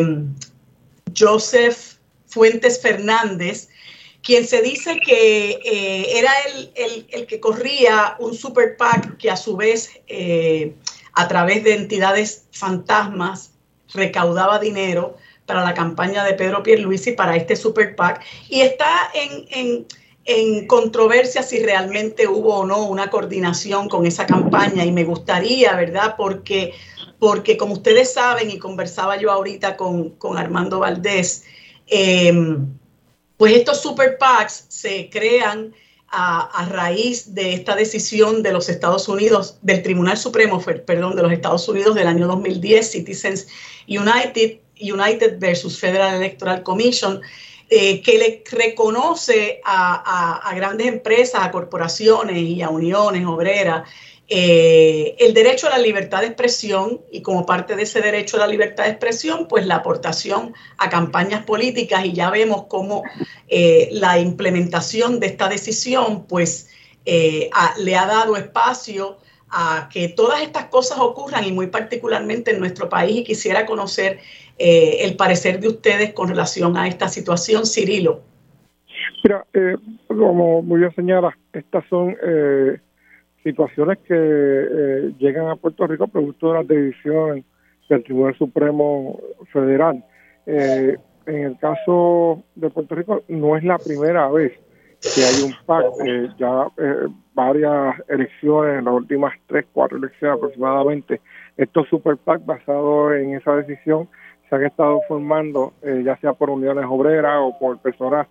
Joseph Fuentes Fernández, quien se dice que eh, era el, el, el que corría un super PAC que a su vez eh, a través de entidades fantasmas recaudaba dinero para la campaña de Pedro Pierluisi, para este super PAC, y está en, en, en controversia si realmente hubo o no una coordinación con esa campaña. Y me gustaría, ¿verdad?, porque Porque como ustedes saben, y conversaba yo ahorita con, con Armando Valdés, eh, pues estos super PACs se crean a, a raíz de esta decisión de los Estados Unidos, del Tribunal Supremo, perdón, de los Estados Unidos del año dos mil diez, Citizens United, United versus Federal Electoral Commission, eh, que le reconoce a, a, a grandes empresas, a corporaciones y a uniones obreras eh, el derecho a la libertad de expresión, y como parte de ese derecho a la libertad de expresión, pues la aportación a campañas políticas, y ya vemos cómo eh, la implementación de esta decisión pues eh, a, le ha dado espacio a que todas estas cosas ocurran, y muy particularmente en nuestro país, y quisiera conocer eh, el parecer de ustedes con relación a esta situación. Cirilo. Mira, eh, como muy bien señala, estas son eh, situaciones que eh, llegan a Puerto Rico producto de las decisiones del Tribunal Supremo Federal. Eh, en el caso de Puerto Rico no es la primera vez que hay un P A C, eh, ya eh, varias elecciones, en las últimas tres, cuatro elecciones aproximadamente, estos super P A C basados en esa decisión se han estado formando, eh, ya sea por uniones obreras o por personas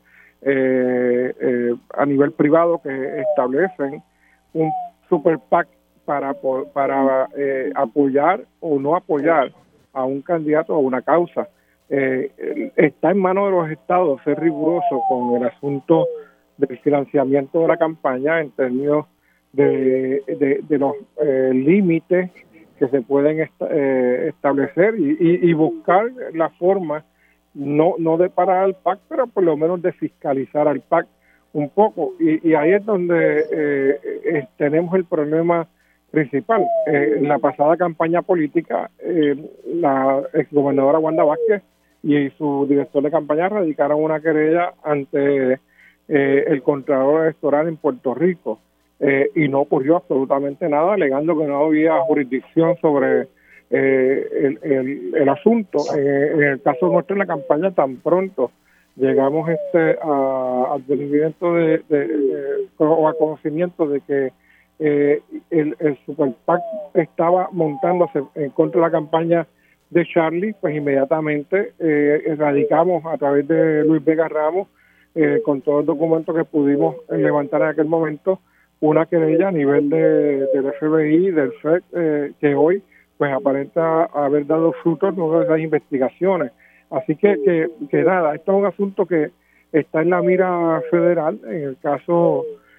eh, eh, a nivel privado que establecen un super P A C para, para eh, apoyar o no apoyar a un candidato o a una causa. Eh, está en manos de los estados ser riguroso con el asunto del financiamiento de la campaña en términos de, de, de los eh, límites que se pueden est eh, establecer y, y, y buscar la forma, no, no de parar al P A C, pero por lo menos de fiscalizar al P A C un poco. Y, y ahí es donde eh, eh, tenemos el problema principal. Eh, en la pasada campaña política, eh, la exgobernadora Wanda Vázquez y su director de campaña radicaron una querella ante eh, el Contralor Electoral en Puerto Rico, eh, y no ocurrió absolutamente nada, alegando que no había jurisdicción sobre eh, el, el, el asunto. Eh, en el caso nuestro, en la campaña, tan pronto llegamos este a, al conocimiento de, de, de, o a conocimiento de que eh, el, el Super P A C estaba montándose en contra de la campaña de Charlie, pues inmediatamente eh, radicamos a través de Luis Vega Ramos, eh, con todos los documentos que pudimos levantar en aquel momento, una querella a nivel de, del F B I, del F E D, eh, que hoy pues aparenta haber dado frutos de esas investigaciones. Así que, que, que nada, esto es un asunto que está en la mira federal. En el caso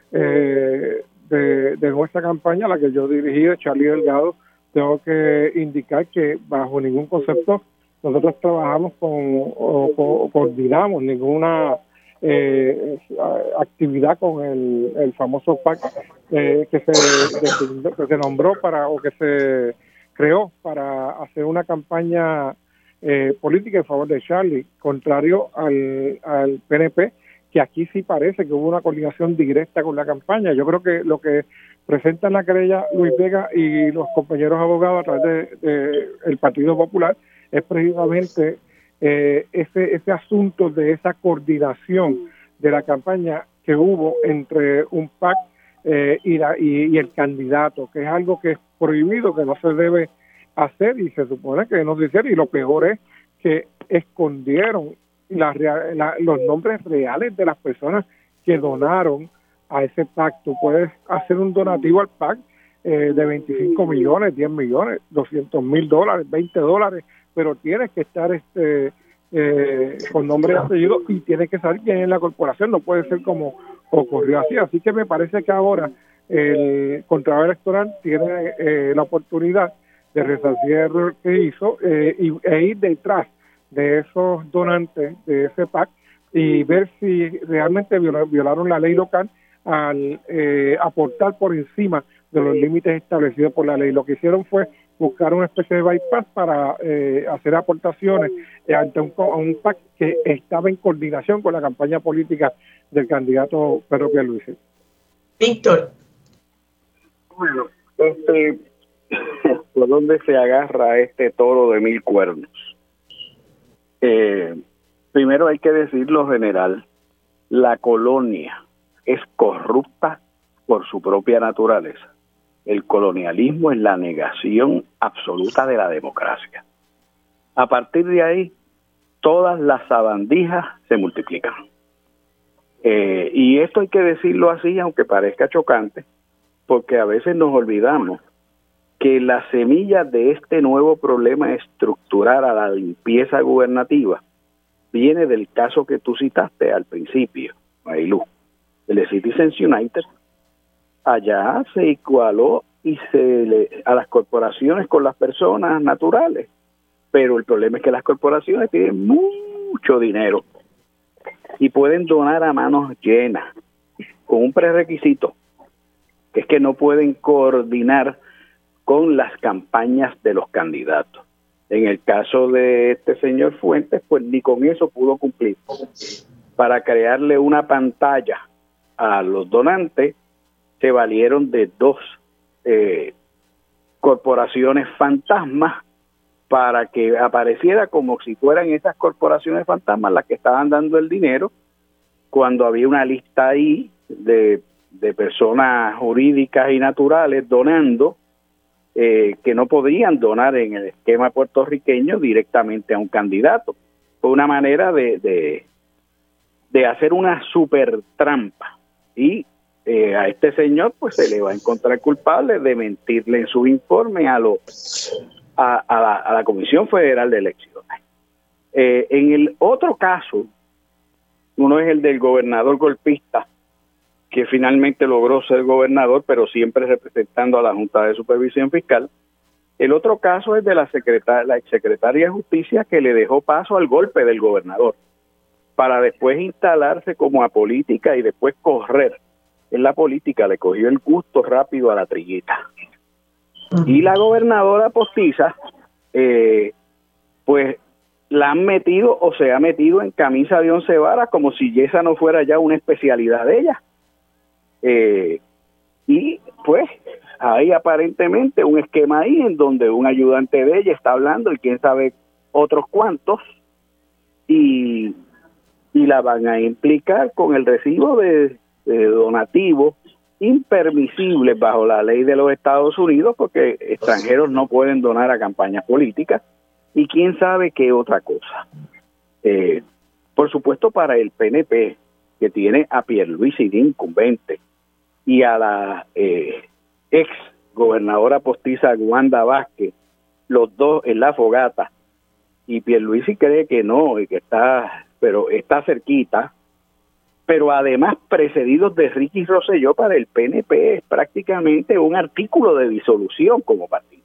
eh, de, de nuestra campaña, la que yo dirigí, de Charlie Delgado, tengo que indicar que bajo ningún concepto nosotros trabajamos con o, o coordinamos ninguna eh, actividad con el, el famoso P A C eh, que, se, que se nombró para o que se creó para hacer una campaña eh, política en favor de Charlie, contrario al, al P N P, que aquí sí parece que hubo una coordinación directa con la campaña. Yo creo que lo que presentan la querella Luis Vega y los compañeros abogados a través de, de el Partido Popular es precisamente eh, ese ese asunto de esa coordinación de la campaña que hubo entre un P A C eh, y, la, y, y el candidato, que es algo que es prohibido, que no se debe hacer y se supone que no se hiciera, y lo peor es que escondieron la, la, los nombres reales de las personas que donaron a ese P A C. Tú puedes hacer un donativo al P A C eh, de veinticinco millones, diez millones, doscientos mil dólares, veinte dólares, pero tienes que estar este eh, con nombre y apellido y tienes que saber quién es la corporación. No puede ser como ocurrió así. Así que me parece que ahora el Contralor Electoral tiene eh, la oportunidad de resarcir el error que hizo eh, y, e ir detrás de esos donantes de ese P A C y ver si realmente violaron la ley local al eh, aportar por encima de los límites establecidos por la ley. Lo que hicieron fue buscar una especie de bypass para eh, hacer aportaciones eh, ante un, un P A C que estaba en coordinación con la campaña política del candidato Pedro Pierluisi. Víctor. Bueno, este, ¿por dónde se agarra este toro de mil cuernos? Eh, primero hay que decirlo general, la colonia es corrupta por su propia naturaleza. El colonialismo es la negación absoluta de la democracia. A partir de ahí, todas las sabandijas se multiplican. Eh, y esto hay que decirlo así, aunque parezca chocante, porque a veces nos olvidamos que la semilla de este nuevo problema estructural a la limpieza gubernativa viene del caso que tú citaste al principio, Marilu, el de Citizens United. Allá se igualó y se le, a las corporaciones con las personas naturales, pero el problema es que las corporaciones tienen mucho dinero y pueden donar a manos llenas con un prerequisito, que es que no pueden coordinar con las campañas de los candidatos. En el caso de este señor Fuentes, pues ni con eso pudo cumplir. Para crearle una pantalla a los donantes, se valieron de dos eh, corporaciones fantasmas para que apareciera como si fueran esas corporaciones fantasmas las que estaban dando el dinero, cuando había una lista ahí de, de personas jurídicas y naturales donando, eh, que no podrían donar en el esquema puertorriqueño directamente a un candidato. Fue una manera de, de, de hacer una super trampa, y eh, a este señor pues se le va a encontrar culpable de mentirle en su informe a, lo, a, a, la, a la Comisión Federal de Elecciones. Eh, en el otro caso, uno es el del gobernador golpista, que finalmente logró ser gobernador, pero siempre representando a la Junta de Supervisión Fiscal. El otro caso es de la secretaria, la exsecretaria de Justicia, que le dejó paso al golpe del gobernador, para después instalarse como apolítica y después correr en la política. Le cogió el gusto rápido a la trillita. Y la gobernadora postiza, eh, pues la han metido o se ha metido en camisa de once varas, como si esa no fuera ya una especialidad de ella. Eh, y pues hay aparentemente un esquema ahí en donde un ayudante de ella está hablando y quién sabe otros cuantos, y, y la van a implicar con el recibo de, de donativos impermisibles bajo la ley de los Estados Unidos, porque extranjeros no pueden donar a campañas políticas, y quién sabe qué otra cosa. Eh, por supuesto, para el P N P, que tiene a Pierluisi de incumbente y a la eh, ex gobernadora postiza Wanda Vázquez, los dos en la fogata, y Pierluisi cree que no, y que está, pero está cerquita, pero además precedidos de Ricky Rosselló. Para el P N P es prácticamente un artículo de disolución como partido,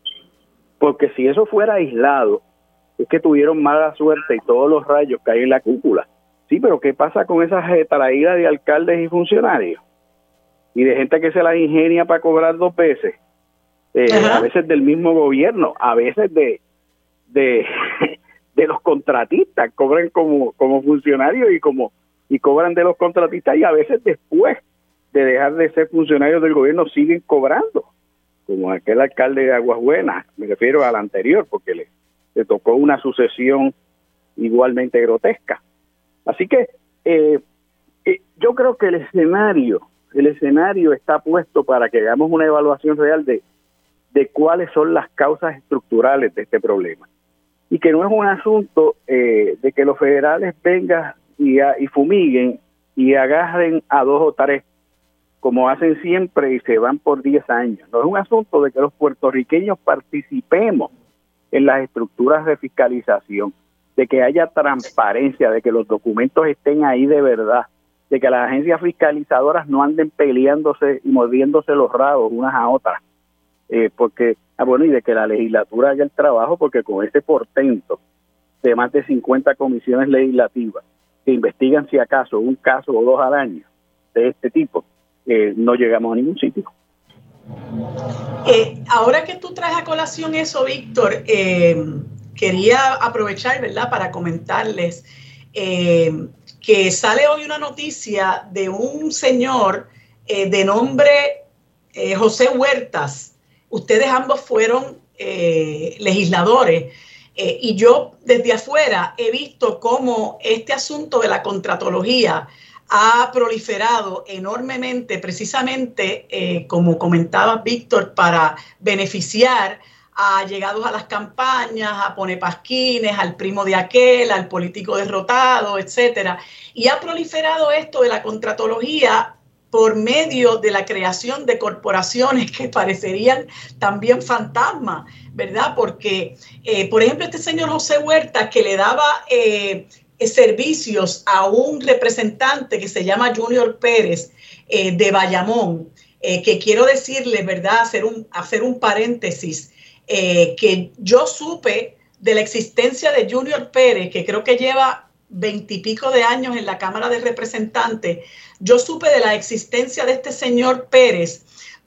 porque si eso fuera aislado, es que tuvieron mala suerte y todos los rayos caen en la cúpula. Sí, pero ¿qué pasa con esas traídas de alcaldes y funcionarios? Y de gente que se las ingenia para cobrar dos veces. Eh, a veces del mismo gobierno, a veces de de, de los contratistas. Cobran como, como funcionarios y como y cobran de los contratistas, y a veces después de dejar de ser funcionarios del gobierno siguen cobrando. Como aquel alcalde de Aguas Buenas, me refiero al anterior, porque le, le tocó una sucesión igualmente grotesca. Así que eh, eh, yo creo que el escenario, el escenario está puesto para que hagamos una evaluación real de, de cuáles son las causas estructurales de este problema. Y que no es un asunto eh, de que los federales vengan y, a, y fumiguen y agarren a dos o tres, como hacen siempre, y se van por diez años. No es un asunto de que los puertorriqueños participemos en las estructuras de fiscalización, de que haya transparencia, de que los documentos estén ahí de verdad, de que las agencias fiscalizadoras no anden peleándose y mordiéndose los rabos unas a otras, eh, porque, ah, bueno, y de que la legislatura haga el trabajo, porque con ese portento de más de cincuenta comisiones legislativas que investigan si acaso un caso o dos al año de este tipo, eh, no llegamos a ningún sitio. Eh, ahora que tú traes a colación eso, Víctor, eh, quería aprovechar, ¿verdad?, para comentarles eh, que sale hoy una noticia de un señor eh, de nombre eh, José Huertas. Ustedes ambos fueron eh, legisladores eh, y yo desde afuera he visto cómo este asunto de la contratología ha proliferado enormemente, precisamente, eh, como comentaba Víctor, para beneficiar a llegados a las campañas, a poner pasquines, al primo de aquel, al político derrotado, etcétera. Y ha proliferado esto de la contratología por medio de la creación de corporaciones que parecerían también fantasmas, ¿verdad? Porque, eh, por ejemplo, este señor José Huerta, que le daba eh, servicios a un representante que se llama Junior Pérez eh, de Bayamón, eh, que quiero decirle, ¿verdad?, hacer un, hacer un paréntesis, eh, que yo supe de la existencia de Junior Pérez, que creo que lleva veintipico de años en la Cámara de Representantes. Yo supe de la existencia de este señor Pérez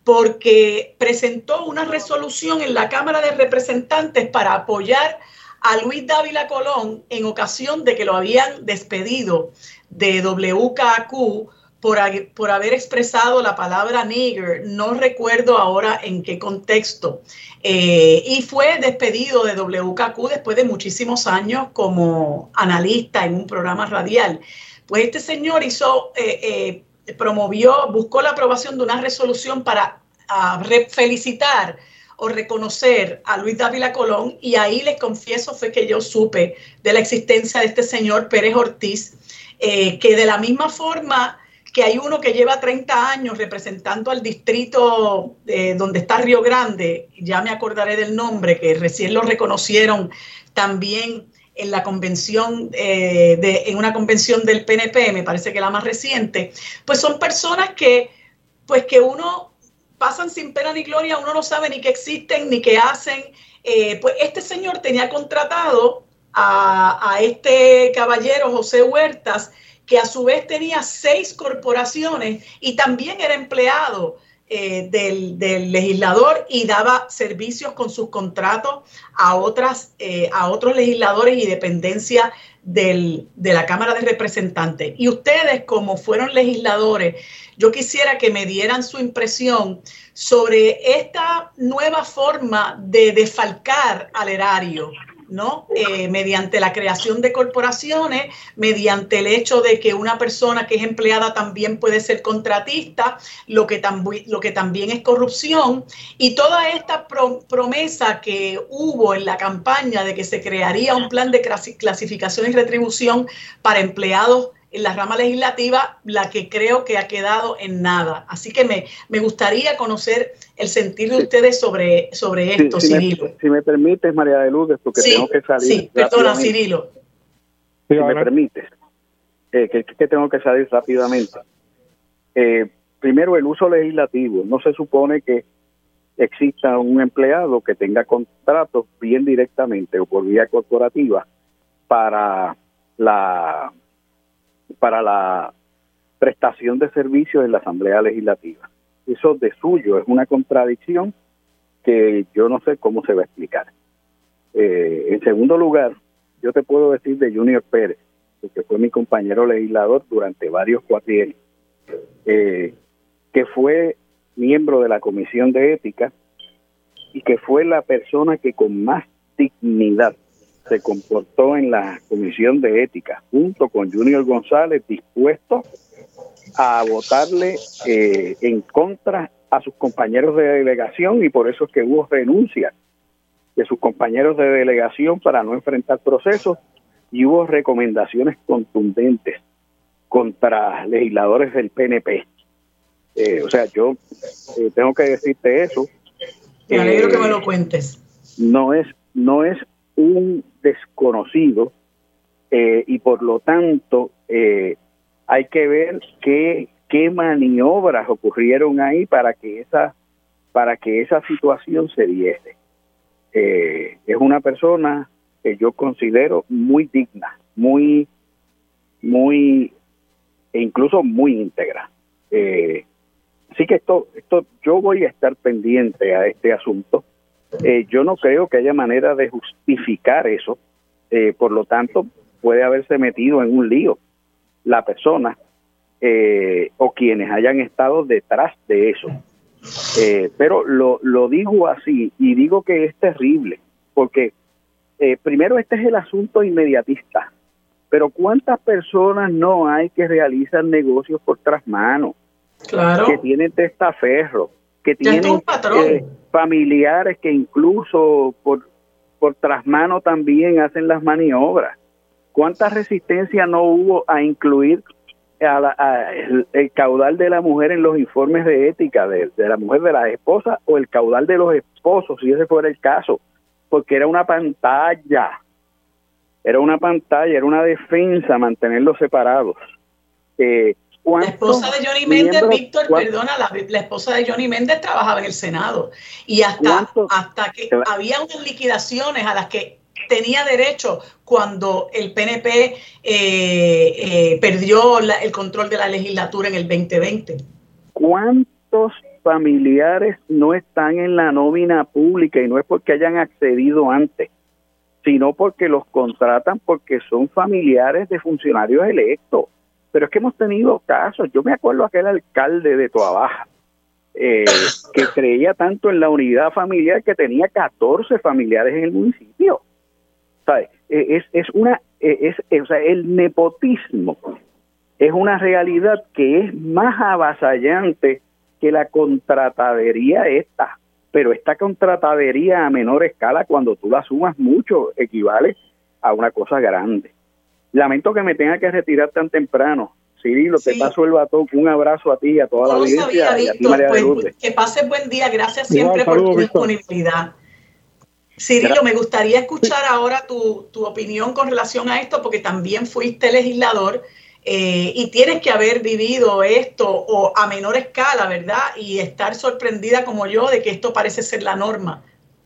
porque presentó una resolución en la Cámara de Representantes para apoyar a Luis Dávila Colón en ocasión de que lo habían despedido de W K Q por, por haber expresado la palabra nigger, no recuerdo ahora en qué contexto, eh, y fue despedido de W K Q después de muchísimos años como analista en un programa radial. Pues este señor hizo, eh, eh, promovió, buscó la aprobación de una resolución para uh, felicitar o reconocer a Luis Dávila Colón, y ahí les confieso fue que yo supe de la existencia de este señor Pérez Ortiz, eh, que de la misma forma que hay uno que lleva treinta años representando al distrito eh, donde está Río Grande, ya me acordaré del nombre, que recién lo reconocieron también en la convención, eh, de, en una convención del P N P, me parece que la más reciente, pues son personas que, pues que uno pasan sin pena ni gloria, uno no sabe ni qué existen ni qué hacen. Eh, pues este señor tenía contratado a, a este caballero José Huertas, que a su vez tenía seis corporaciones y también era empleado eh, del, del legislador y daba servicios con sus contratos a, otras, eh, a otros legisladores y dependencias del, de la Cámara de Representantes. Y ustedes, como fueron legisladores, yo quisiera que me dieran su impresión sobre esta nueva forma de defalcar al erario, ¿no? Eh, mediante la creación de corporaciones, mediante el hecho de que una persona que es empleada también puede ser contratista, lo que, tambi- lo que también es corrupción, y toda esta pro- promesa que hubo en la campaña de que se crearía un plan de clasificación y retribución para empleados en la rama legislativa, la que creo que ha quedado en nada. Así que me, me gustaría conocer el sentir de ustedes sobre, sobre esto, sí, si Cirilo. Me, si me permites, María de Lourdes, porque sí, tengo que salir. Sí, perdona, Cirilo. Si me permites, eh, que, que tengo que salir rápidamente. Eh, primero, el uso legislativo. No se supone que exista un empleado que tenga contratos bien directamente o por vía corporativa para la para la prestación de servicios en la Asamblea Legislativa. Eso de suyo es una contradicción que yo no sé cómo se va a explicar. Eh, en segundo lugar, yo te puedo decir de Junior Pérez, que fue mi compañero legislador durante varios cuatrienios, eh, que fue miembro de la Comisión de Ética y que fue la persona que con más dignidad se comportó en la Comisión de Ética, junto con Junior González, dispuesto a votarle eh, en contra a sus compañeros de delegación, y por eso es que hubo renuncias de sus compañeros de delegación para no enfrentar procesos, y hubo recomendaciones contundentes contra legisladores del P N P. Eh, o sea, yo eh, tengo que decirte eso. Me alegro eh, que me lo cuentes. No es, no es un desconocido, eh, y por lo tanto eh, hay que ver qué, qué maniobras ocurrieron ahí para que esa para que esa situación se diese. Eh, es una persona que yo considero muy digna, muy muy e incluso muy íntegra. Eh, así que esto esto yo voy a estar pendiente a este asunto. Eh, yo no creo que haya manera de justificar eso, eh, por lo tanto puede haberse metido en un lío la persona eh, o quienes hayan estado detrás de eso. Eh, pero lo, lo digo así, y digo que es terrible, porque eh, primero este es el asunto inmediatista, pero ¿cuántas personas no hay que realizan negocios por trasmano? Claro. Que tienen testaferro, que tienen un patrón. Eh, familiares que incluso por, por trasmano también hacen las maniobras. ¿Cuánta resistencia no hubo a incluir a la, a el, el caudal de la mujer en los informes de ética de, de la mujer, de la esposa, o el caudal de los esposos, si ese fuera el caso? Porque era una pantalla. era una pantalla, era una defensa mantenerlos separados. Eh, La esposa de Johnny Méndez, Víctor, perdona, la, la esposa de Johnny Méndez trabajaba en el Senado y hasta, hasta que había unas liquidaciones a las que tenía derecho cuando el P N P eh, eh, perdió la, el control de la legislatura en el veinte veinte. ¿Cuántos familiares no están en la nómina pública? Y no es porque hayan accedido antes, sino porque los contratan porque son familiares de funcionarios electos. Pero es que hemos tenido casos. Yo me acuerdo aquel alcalde de Toabaja eh, que creía tanto en la unidad familiar que tenía catorce familiares en el municipio. ¿Sabes? Es, es una, es, es, o sea, el nepotismo es una realidad que es más avasallante que la contratadería esta. Pero esta contratadería a menor escala, cuando tú la sumas mucho, equivale a una cosa grande. Lamento que me tenga que retirar tan temprano. Cirilo, sí. Te paso el batón. Un abrazo a ti y a toda no la audiencia. Sabía, y a ti, María pues, de Lourdes. Que pases buen día. Gracias siempre Igual, por tu Víctor. disponibilidad. Cirilo, Gracias. Me gustaría escuchar ahora tu, tu opinión con relación a esto, porque también fuiste legislador eh, y tienes que haber vivido esto o a menor escala, ¿verdad? Y estar sorprendida como yo de que esto parece ser la norma.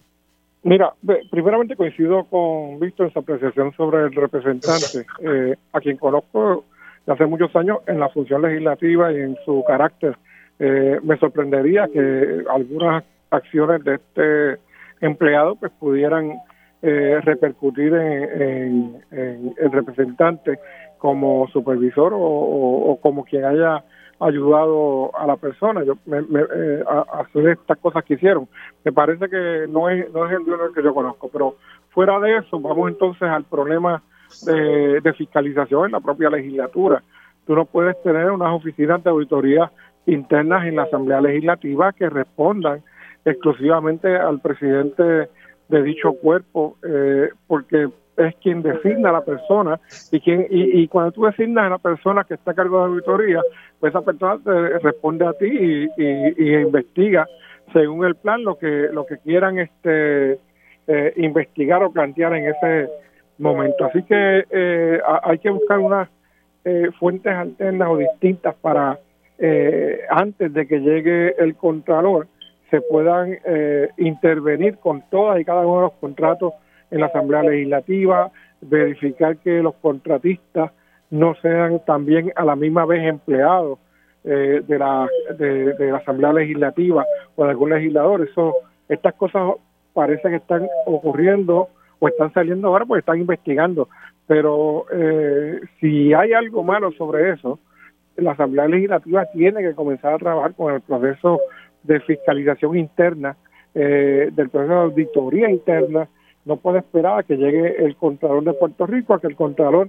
Mira, primeramente coincido con Víctor en su apreciación sobre el representante, eh, a quien conozco de hace muchos años en la función legislativa y en su carácter. Eh, me sorprendería que algunas acciones de este empleado pues pudieran eh, repercutir en, en, en el representante como supervisor o, o, o como quien haya ayudado a la persona yo me, me, eh, a, a hacer estas cosas que hicieron. Me parece que no es no es el dueño que yo conozco, pero fuera de eso vamos entonces al problema de, de fiscalización en la propia legislatura. Tú no puedes tener unas oficinas de auditoría internas en la Asamblea Legislativa que respondan exclusivamente al presidente de dicho cuerpo, eh, porque es quien designa a la persona y quien y, y cuando tú designas a la persona que está a cargo de la auditoría, pues esa persona te responde a ti y, y, y investiga según el plan lo que lo que quieran este eh, investigar o plantear en ese momento. Así que eh, hay que buscar unas eh, fuentes alternas o distintas para eh, antes de que llegue el contralor se puedan eh, intervenir con todas y cada uno de los contratos en la Asamblea Legislativa, verificar que los contratistas no sean también a la misma vez empleados eh, de la de, de la Asamblea Legislativa o de algún legislador. Eso, estas cosas parece que están ocurriendo o están saliendo ahora porque están investigando, pero eh, si hay algo malo sobre eso, la Asamblea Legislativa tiene que comenzar a trabajar con el proceso de fiscalización interna, eh, del proceso de auditoría interna. No puede esperar a que llegue el Contralor de Puerto Rico a que el Contralor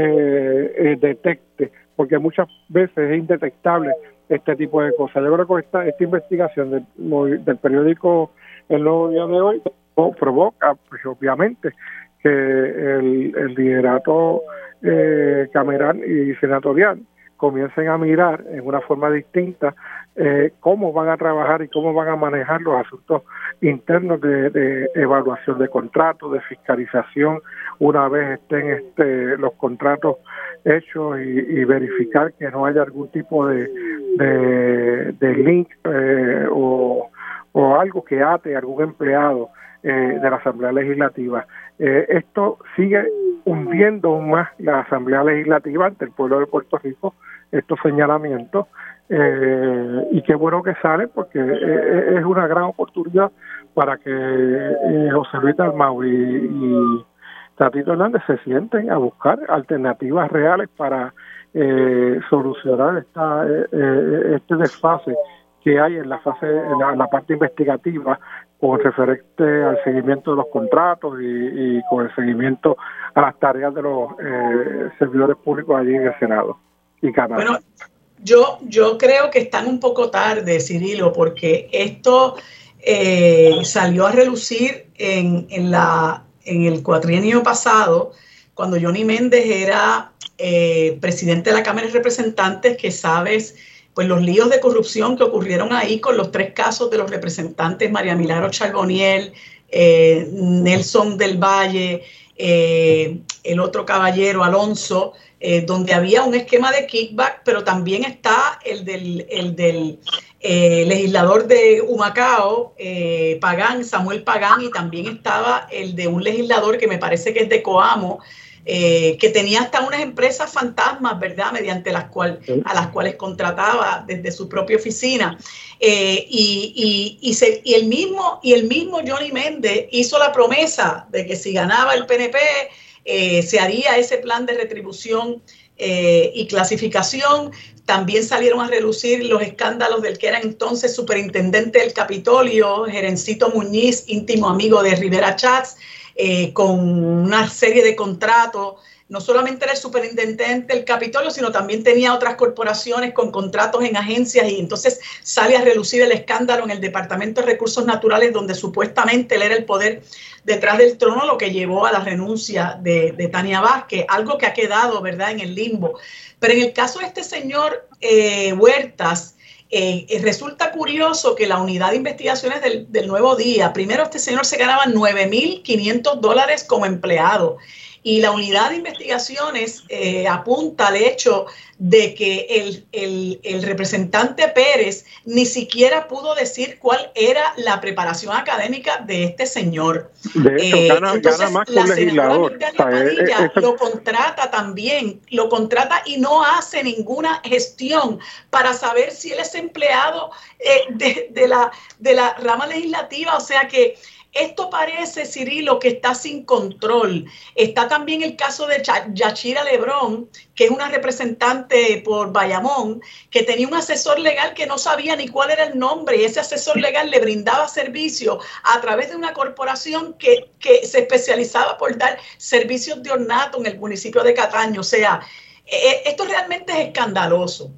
eh, eh, detecte, porque muchas veces es indetectable este tipo de cosas. Yo creo que esta, esta investigación del, del periódico El Nuevo Día de hoy provoca, pues obviamente, que el, el liderato eh, cameral y senatorial comiencen a mirar en una forma distinta eh, cómo van a trabajar y cómo van a manejar los asuntos internos de, de evaluación de contratos, de fiscalización, una vez estén este, los contratos hechos y, y verificar que no haya algún tipo de, de, de link eh, o, o algo que ate a algún empleado eh, de la Asamblea Legislativa. Eh, esto sigue hundiendo más la Asamblea Legislativa ante el pueblo de Puerto Rico, estos señalamientos, eh, y qué bueno que sale porque eh, es una gran oportunidad para que eh, José Luis Dalmau y, y Tatito Hernández se sienten a buscar alternativas reales para eh, solucionar esta eh, este desfase que hay en la fase, en la, en la parte investigativa con referente al seguimiento de los contratos y, y con el seguimiento a las tareas de los eh, servidores públicos allí en el Senado y Cámara. Bueno, yo, yo creo que están un poco tarde, Cirilo, porque esto eh, salió a relucir en, en, la, en el cuatrienio pasado, cuando Johnny Méndez era eh, presidente de la Cámara de Representantes, que sabes, pues los líos de corrupción que ocurrieron ahí con los tres casos de los representantes María Milagro Charboniel, eh, Nelson del Valle eh, el otro caballero, Alonso, eh, donde había un esquema de kickback, pero también está el del, el del eh, legislador de Humacao, eh, Pagán, Samuel Pagán, y también estaba el de un legislador que me parece que es de Coamo, Eh, que tenía hasta unas empresas fantasmas, ¿verdad?, mediante las cual, a las cuales contrataba desde su propia oficina. Eh, y, y, y, se, y, el mismo, y el mismo Johnny Méndez hizo la promesa de que si ganaba el P N P eh, se haría ese plan de retribución eh, y clasificación. También salieron a relucir los escándalos del que era entonces superintendente del Capitolio, Gerencito Muñiz, íntimo amigo de Rivera Chats, Eh, con una serie de contratos. No solamente era el superintendente del Capitolio, sino también tenía otras corporaciones con contratos en agencias, y entonces sale a relucir el escándalo en el Departamento de Recursos Naturales, donde supuestamente él era el poder detrás del trono, lo que llevó a la renuncia de, de Tania Vázquez, algo que ha quedado, ¿verdad?, en el limbo. Pero en el caso de este señor eh, Huertas, Eh, eh, resulta curioso que la unidad de investigaciones del, del Nuevo Día, primero este señor se ganaba nueve mil quinientos dólares como empleado, y la unidad de investigaciones eh, apunta al hecho de que el, el, el representante Pérez ni siquiera pudo decir cuál era la preparación académica de este señor. De hecho, eh, gana, entonces, gana más que la un legislador. senadora Migdalia Padilla o sea, lo contrata también, lo contrata y no hace ninguna gestión para saber si él es empleado eh, de, de, la, de la rama legislativa. O sea que esto parece, Cirilo, que está sin control. Está también el caso de Yachira Lebrón, que es una representante por Bayamón, que tenía un asesor legal que no sabía ni cuál era el nombre, y ese asesor legal le brindaba servicio a través de una corporación que, que se especializaba por dar servicios de ornato en el municipio de Cataño. O sea, eh, esto realmente es escandaloso.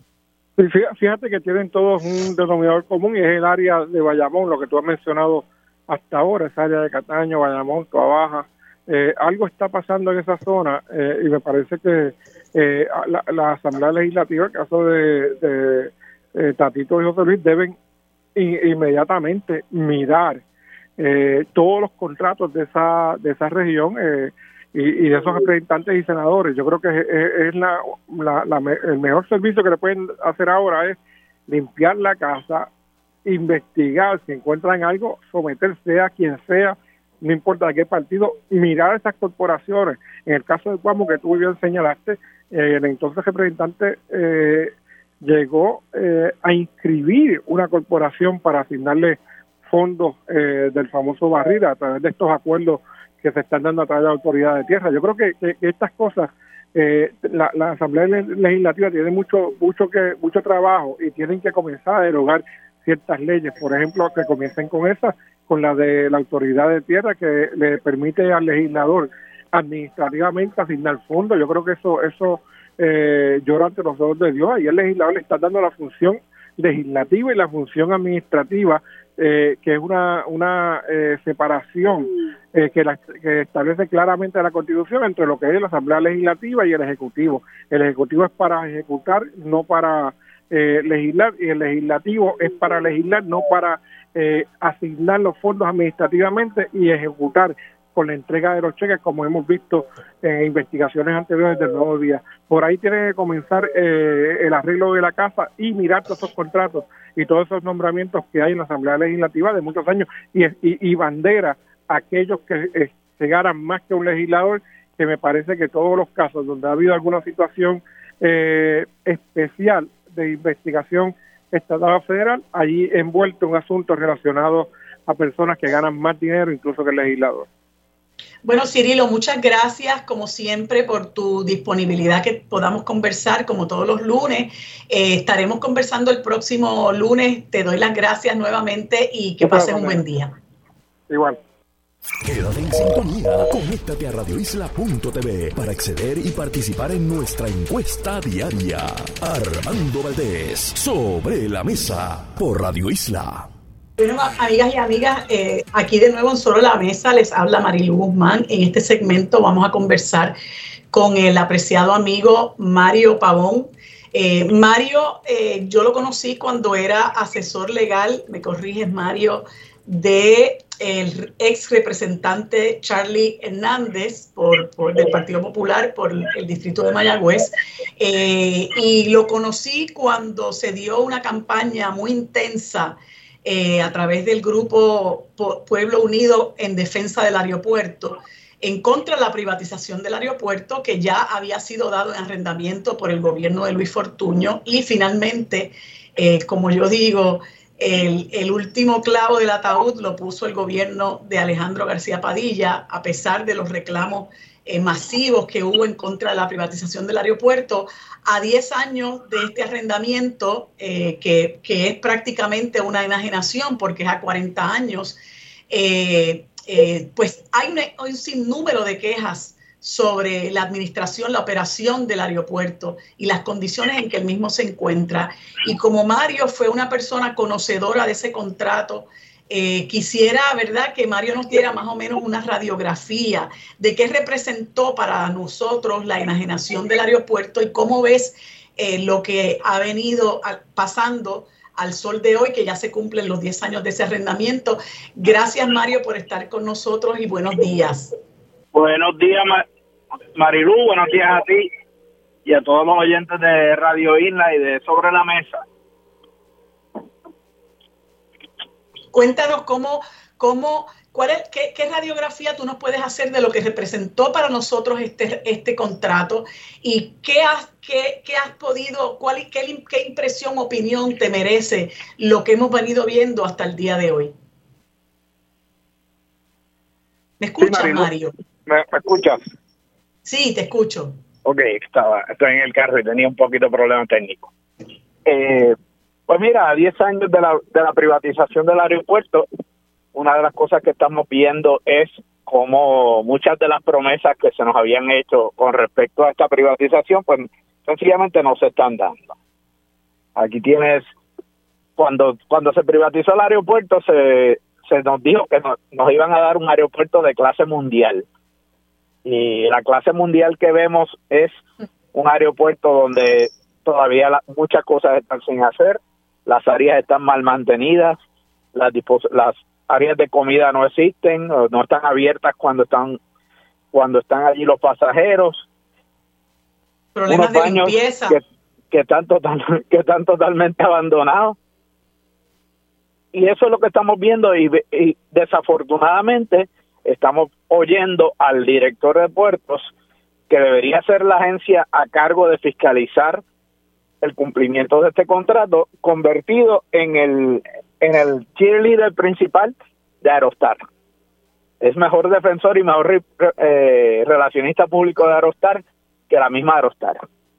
Fíjate que tienen todos un denominador común, y es el área de Bayamón, lo que tú has mencionado hasta ahora, esa área de Cataño, Bayamón, Toa Baja. Eh, algo está pasando en esa zona, eh, y me parece que eh, la, la Asamblea Legislativa, el caso de, de eh, Tatito y José Luis, deben in, inmediatamente mirar eh, todos los contratos de esa de esa región eh, y, y de esos representantes y senadores. Yo creo que es, es la, la, la, el mejor servicio que le pueden hacer ahora es limpiar la casa, investigar, si encuentran algo, someterse a quien sea, no importa de qué partido, mirar esas corporaciones. En el caso de Cuamo, que tú bien señalaste, eh, el entonces representante eh, llegó eh, a inscribir una corporación para asignarle fondos eh, del famoso Barrida a través de estos acuerdos que se están dando a través de la Autoridad de Tierra. Yo creo que, que, que estas cosas, eh, la, la Asamblea Legislativa tiene mucho, mucho, que, mucho trabajo, y tienen que comenzar a derogar ciertas leyes, por ejemplo, que comiencen con esa, con la de la Autoridad de Tierra, que le permite al legislador administrativamente asignar fondos. Yo creo que eso eso eh, llora ante los ojos de Dios. Ahí el legislador le está dando la función legislativa y la función administrativa, eh, que es una una eh, separación eh, que, la, que establece claramente la Constitución entre lo que es la Asamblea Legislativa y el Ejecutivo. El Ejecutivo es para ejecutar, no para Eh, legislar, y el legislativo es para legislar, no para eh, asignar los fondos administrativamente y ejecutar con la entrega de los cheques, como hemos visto en investigaciones anteriores del Nuevo Día. Por ahí tiene que comenzar eh, el arreglo de la casa y mirar todos esos contratos y todos esos nombramientos que hay en la Asamblea Legislativa de muchos años, y, y, y bandera a aquellos que eh, se ganan más que un legislador, que me parece que todos los casos donde ha habido alguna situación eh, especial de investigación estatal o federal, allí envuelto un asunto relacionado a personas que ganan más dinero incluso que el legislador. Bueno, Cirilo, muchas gracias como siempre por tu disponibilidad, que podamos conversar como todos los lunes. Eh, estaremos conversando el próximo lunes. Te doy las gracias nuevamente y que pases un buen día. Igual. Quédate en sintonía, conéctate a radio isla punto t v para acceder y participar en nuestra encuesta diaria. Armando Valdés, sobre la mesa, por Radio Isla. Bueno, amigas y amigas, eh, aquí de nuevo en Sobre la Mesa les habla Marilu Guzmán. En este segmento vamos a conversar con el apreciado amigo Mario Pavón. Eh, Mario, eh, yo lo conocí cuando era asesor legal, me corriges Mario, de el ex representante Charlie Hernández por, por, del Partido Popular por el distrito de Mayagüez, eh, y lo conocí cuando se dio una campaña muy intensa eh, a través del grupo Pueblo Unido en defensa del aeropuerto, en contra de la privatización del aeropuerto, que ya había sido dado en arrendamiento por el gobierno de Luis Fortuño, y finalmente, eh, como yo digo, el, el último clavo del ataúd lo puso el gobierno de Alejandro García Padilla, a pesar de los reclamos eh, masivos que hubo en contra de la privatización del aeropuerto. A diez años de este arrendamiento, eh, que, que es prácticamente una enajenación porque es a cuarenta años, eh, Eh, pues hay un, un sinnúmero de quejas sobre la administración, la operación del aeropuerto y las condiciones en que el mismo se encuentra. Y como Mario fue una persona conocedora de ese contrato, eh, quisiera, ¿verdad?, que Mario nos diera más o menos una radiografía de qué representó para nosotros la enajenación del aeropuerto y cómo ves eh, lo que ha venido pasando al sol de hoy, que ya se cumplen los diez años de ese arrendamiento. Gracias, Mario, por estar con nosotros y buenos días. Buenos días, Mar Marilu, buenos días a ti y a todos los oyentes de Radio Isla y de Sobre la Mesa. Cuéntanos cómo, cómo, cuál es, qué, qué radiografía tú nos puedes hacer de lo que representó para nosotros este, este contrato y qué has, qué, qué has podido, cuál, qué, qué impresión, opinión te merece lo que hemos venido viendo hasta el día de hoy. ¿Me escuchas, sí, Mario? ¿Me, ¿Me escuchas? Sí, te escucho. Ok, estaba, estoy en el carro y tenía un poquito de problema técnico. Eh, pues mira, a diez años de la, de la privatización del aeropuerto, una de las cosas que estamos viendo es cómo muchas de las promesas que se nos habían hecho con respecto a esta privatización, pues sencillamente no se están dando. Aquí tienes, cuando cuando se privatizó el aeropuerto, se, se nos dijo que nos, nos iban a dar un aeropuerto de clase mundial. Y la clase mundial que vemos es un aeropuerto donde todavía la, muchas cosas están sin hacer, las áreas están mal mantenidas, las, las áreas de comida no existen, no están abiertas cuando están cuando están allí los pasajeros. Problemas unos de baños limpieza. Que, que, están total, que están totalmente abandonados. Y eso es lo que estamos viendo y, y desafortunadamente estamos oyendo al director de puertos, que debería ser la agencia a cargo de fiscalizar el cumplimiento de este contrato, convertido en el en el cheerleader principal de Aerostar. Es mejor defensor y mejor eh, relacionista público de Aerostar que la misma Aerostar.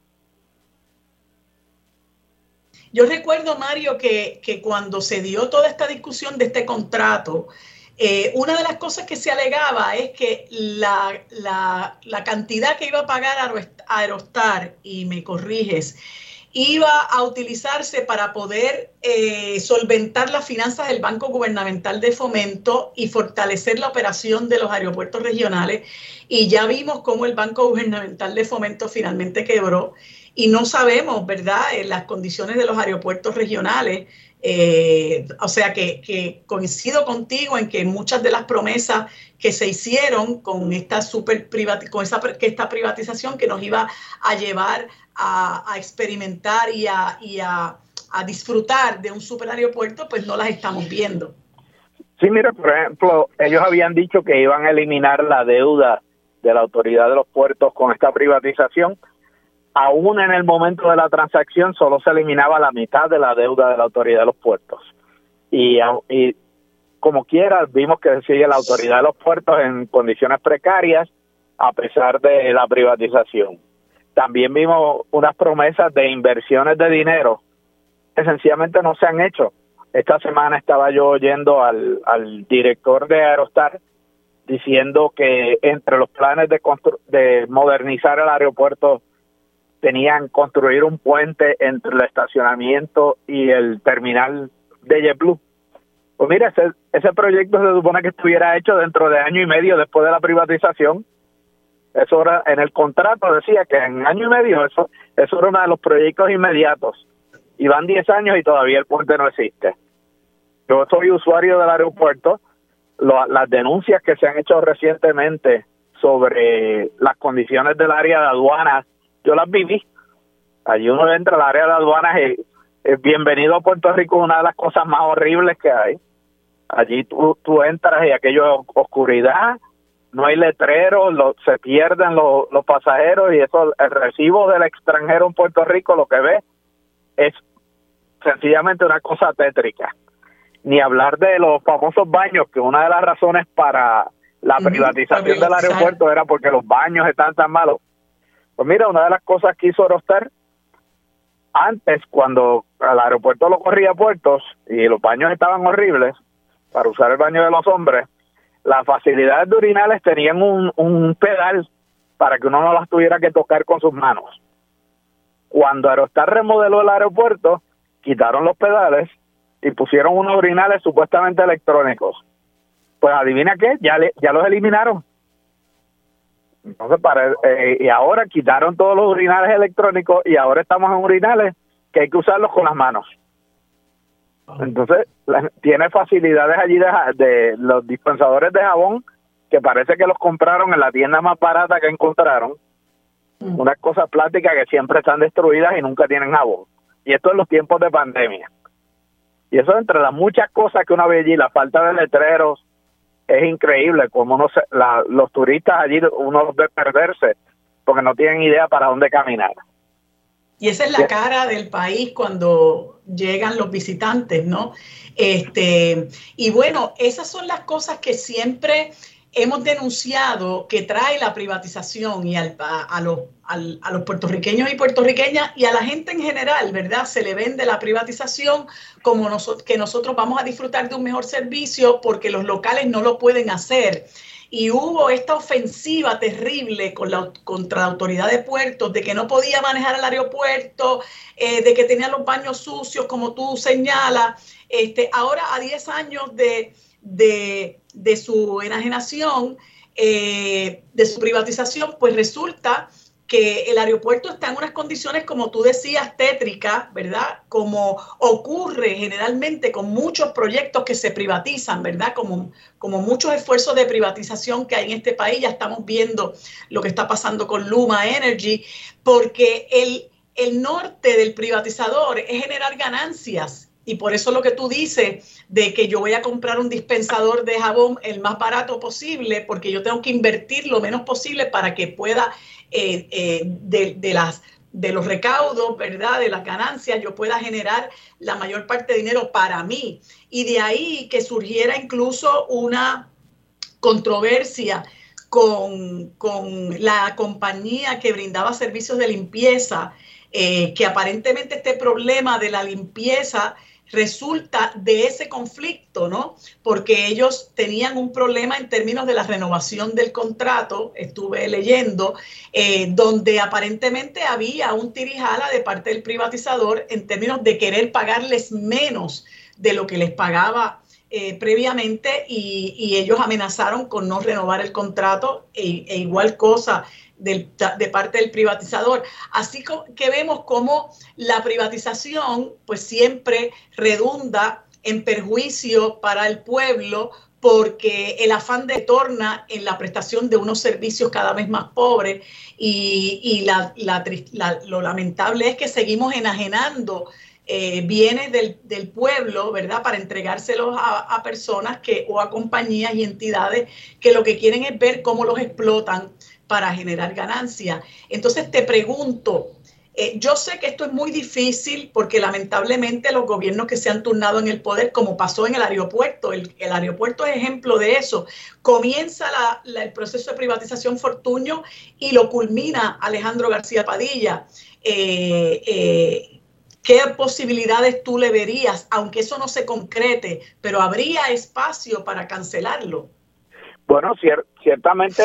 Yo recuerdo, Mario, que, que cuando se dio toda esta discusión de este contrato, eh, una de las cosas que se alegaba es que la, la, la cantidad que iba a pagar Aerostar, y me corriges, iba a utilizarse para poder eh, solventar las finanzas del Banco Gubernamental de Fomento y fortalecer la operación de los aeropuertos regionales. Y ya vimos cómo el Banco Gubernamental de Fomento finalmente quebró y no sabemos, ¿verdad?, en las condiciones de los aeropuertos regionales. Eh, o sea que, que coincido contigo en que muchas de las promesas que se hicieron con esta super privati con esa, que esta privatización que nos iba a llevar a, a experimentar y, a, y a, a disfrutar de un super aeropuerto, pues no las estamos viendo. Sí, mira, por ejemplo, ellos habían dicho que iban a eliminar la deuda de la Autoridad de los Puertos con esta privatización. Aún en el momento de la transacción solo se eliminaba la mitad de la deuda de la Autoridad de los Puertos. Y, y como quiera, vimos que sigue la Autoridad de los Puertos en condiciones precarias a pesar de la privatización. También vimos unas promesas de inversiones de dinero que sencillamente no se han hecho. Esta semana estaba yo oyendo al, al director de Aerostar diciendo que entre los planes de, de modernizar el aeropuerto tenían construir un puente entre el estacionamiento y el terminal de JetBlue. Pues mira, ese, ese proyecto se supone que estuviera hecho dentro de año y medio después de la privatización. Eso era, en el contrato decía que en año y medio eso, eso era uno de los proyectos inmediatos. Y van diez años y todavía el puente no existe. yo soy usuario del aeropuerto, lo, las denuncias que se han hecho recientemente sobre las condiciones del área de aduanas, yo las viví. Allí uno entra al área de aduanas y es bienvenido a Puerto Rico, una de las cosas más horribles que hay. Allí tú, tú entras y aquello es oscuridad, no hay letreros, lo, se pierden los, los pasajeros y eso, el recibo del extranjero en Puerto Rico, lo que ve es sencillamente una cosa tétrica. Ni hablar de los famosos baños, que una de las razones para la privatización del aeropuerto era porque los baños estaban tan malos. Pues mira, una de las cosas que hizo Aerostar antes, cuando el aeropuerto lo corría a puertos y los baños estaban horribles, para usar el baño de los hombres, las facilidades de urinales tenían un, un pedal para que uno no las tuviera que tocar con sus manos. Cuando Aerostar remodeló el aeropuerto, quitaron los pedales y pusieron unos urinales supuestamente electrónicos. Pues adivina qué, ya le, ya los eliminaron. Entonces, para eh, y ahora quitaron todos los urinales electrónicos y ahora estamos en urinales que hay que usarlos con las manos. Entonces, la, tiene facilidades allí de, de los dispensadores de jabón que parece que los compraron en la tienda más barata que encontraron. Mm. Unas cosas plásticas que siempre están destruidas y nunca tienen jabón. Y esto en los tiempos de pandemia. Y eso entre las muchas cosas que uno ve allí, la falta de letreros, es increíble como uno se, la, los turistas allí uno los ve perderse porque no tienen idea para dónde caminar. Y esa es la cara del país cuando llegan los visitantes, ¿no? Este, y bueno, esas son las cosas que siempre hemos denunciado que trae la privatización y al, a, a, los, al, a los puertorriqueños y puertorriqueñas y a la gente en general, ¿verdad? Se le vende la privatización como nosotros, que nosotros vamos a disfrutar de un mejor servicio porque los locales no lo pueden hacer. Y hubo esta ofensiva terrible con la, contra la autoridad de puertos de que no podía manejar el aeropuerto, eh, de que tenía los baños sucios, como tú señalas. Este, ahora, a diez años de, de, de su enajenación, eh, de su privatización, pues resulta que el aeropuerto está en unas condiciones, como tú decías, tétricas, ¿verdad? Como ocurre generalmente con muchos proyectos que se privatizan, ¿verdad? Como, como muchos esfuerzos de privatización que hay en este país. Ya estamos viendo lo que está pasando con Luma Energy, porque el, el norte del privatizador es generar ganancias. Y por eso lo que tú dices de que yo voy a comprar un dispensador de jabón el más barato posible, porque yo tengo que invertir lo menos posible para que pueda, eh, eh, de, de, las, de los recaudos, ¿verdad? De las ganancias, yo pueda generar la mayor parte de dinero para mí. Y de ahí que surgiera incluso una controversia con, con la compañía que brindaba servicios de limpieza, eh, que aparentemente este problema de la limpieza resulta de ese conflicto, ¿no? Porque ellos tenían un problema en términos de la renovación del contrato, estuve leyendo, eh, donde aparentemente había un tirijala de parte del privatizador en términos de querer pagarles menos de lo que les pagaba eh, previamente y, y ellos amenazaron con no renovar el contrato e, e igual cosa Del, de parte del privatizador. Así que vemos cómo la privatización pues siempre redunda en perjuicio para el pueblo porque el afán detorna en la prestación de unos servicios cada vez más pobres y, y la, la, la, lo lamentable es que seguimos enajenando eh, bienes del, del pueblo, ¿verdad? Para entregárselos a, a personas que, o a compañías y entidades que lo que quieren es ver cómo los explotan para generar ganancias. Entonces te pregunto, eh, yo sé que esto es muy difícil porque lamentablemente los gobiernos que se han turnado en el poder, como pasó en el aeropuerto, el, el aeropuerto es ejemplo de eso, comienza la, la, el proceso de privatización Fortuño y lo culmina Alejandro García Padilla. Eh, eh, ¿Qué posibilidades tú le verías, aunque eso no se concrete, pero habría espacio para cancelarlo? Bueno, cier- ciertamente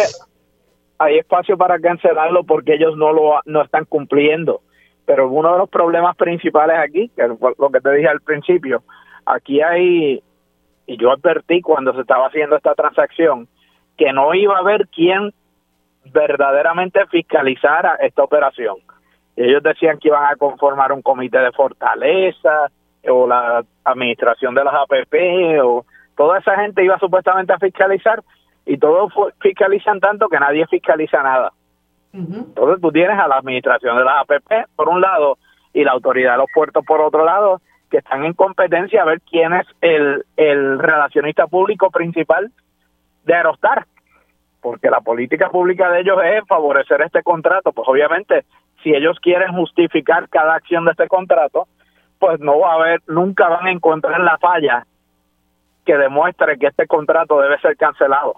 hay espacio para cancelarlo porque ellos no lo no están cumpliendo. Pero uno de los problemas principales aquí, que es lo que te dije al principio, aquí hay, y yo advertí cuando se estaba haciendo esta transacción, que no iba a haber quien verdaderamente fiscalizara esta operación. Ellos decían que iban a conformar un comité de fortaleza, o la administración de las A P P, o toda esa gente iba supuestamente a fiscalizar, y todos fiscalizan tanto que nadie fiscaliza nada. Uh-huh. Entonces tú tienes a la administración de las A P P por un lado y la autoridad de los puertos por otro lado, que están en competencia a ver quién es el, el relacionista público principal de Aerostar, porque la política pública de ellos es favorecer este contrato. Pues obviamente, si ellos quieren justificar cada acción de este contrato, pues no va a haber, nunca van a encontrar la falla que demuestre que este contrato debe ser cancelado.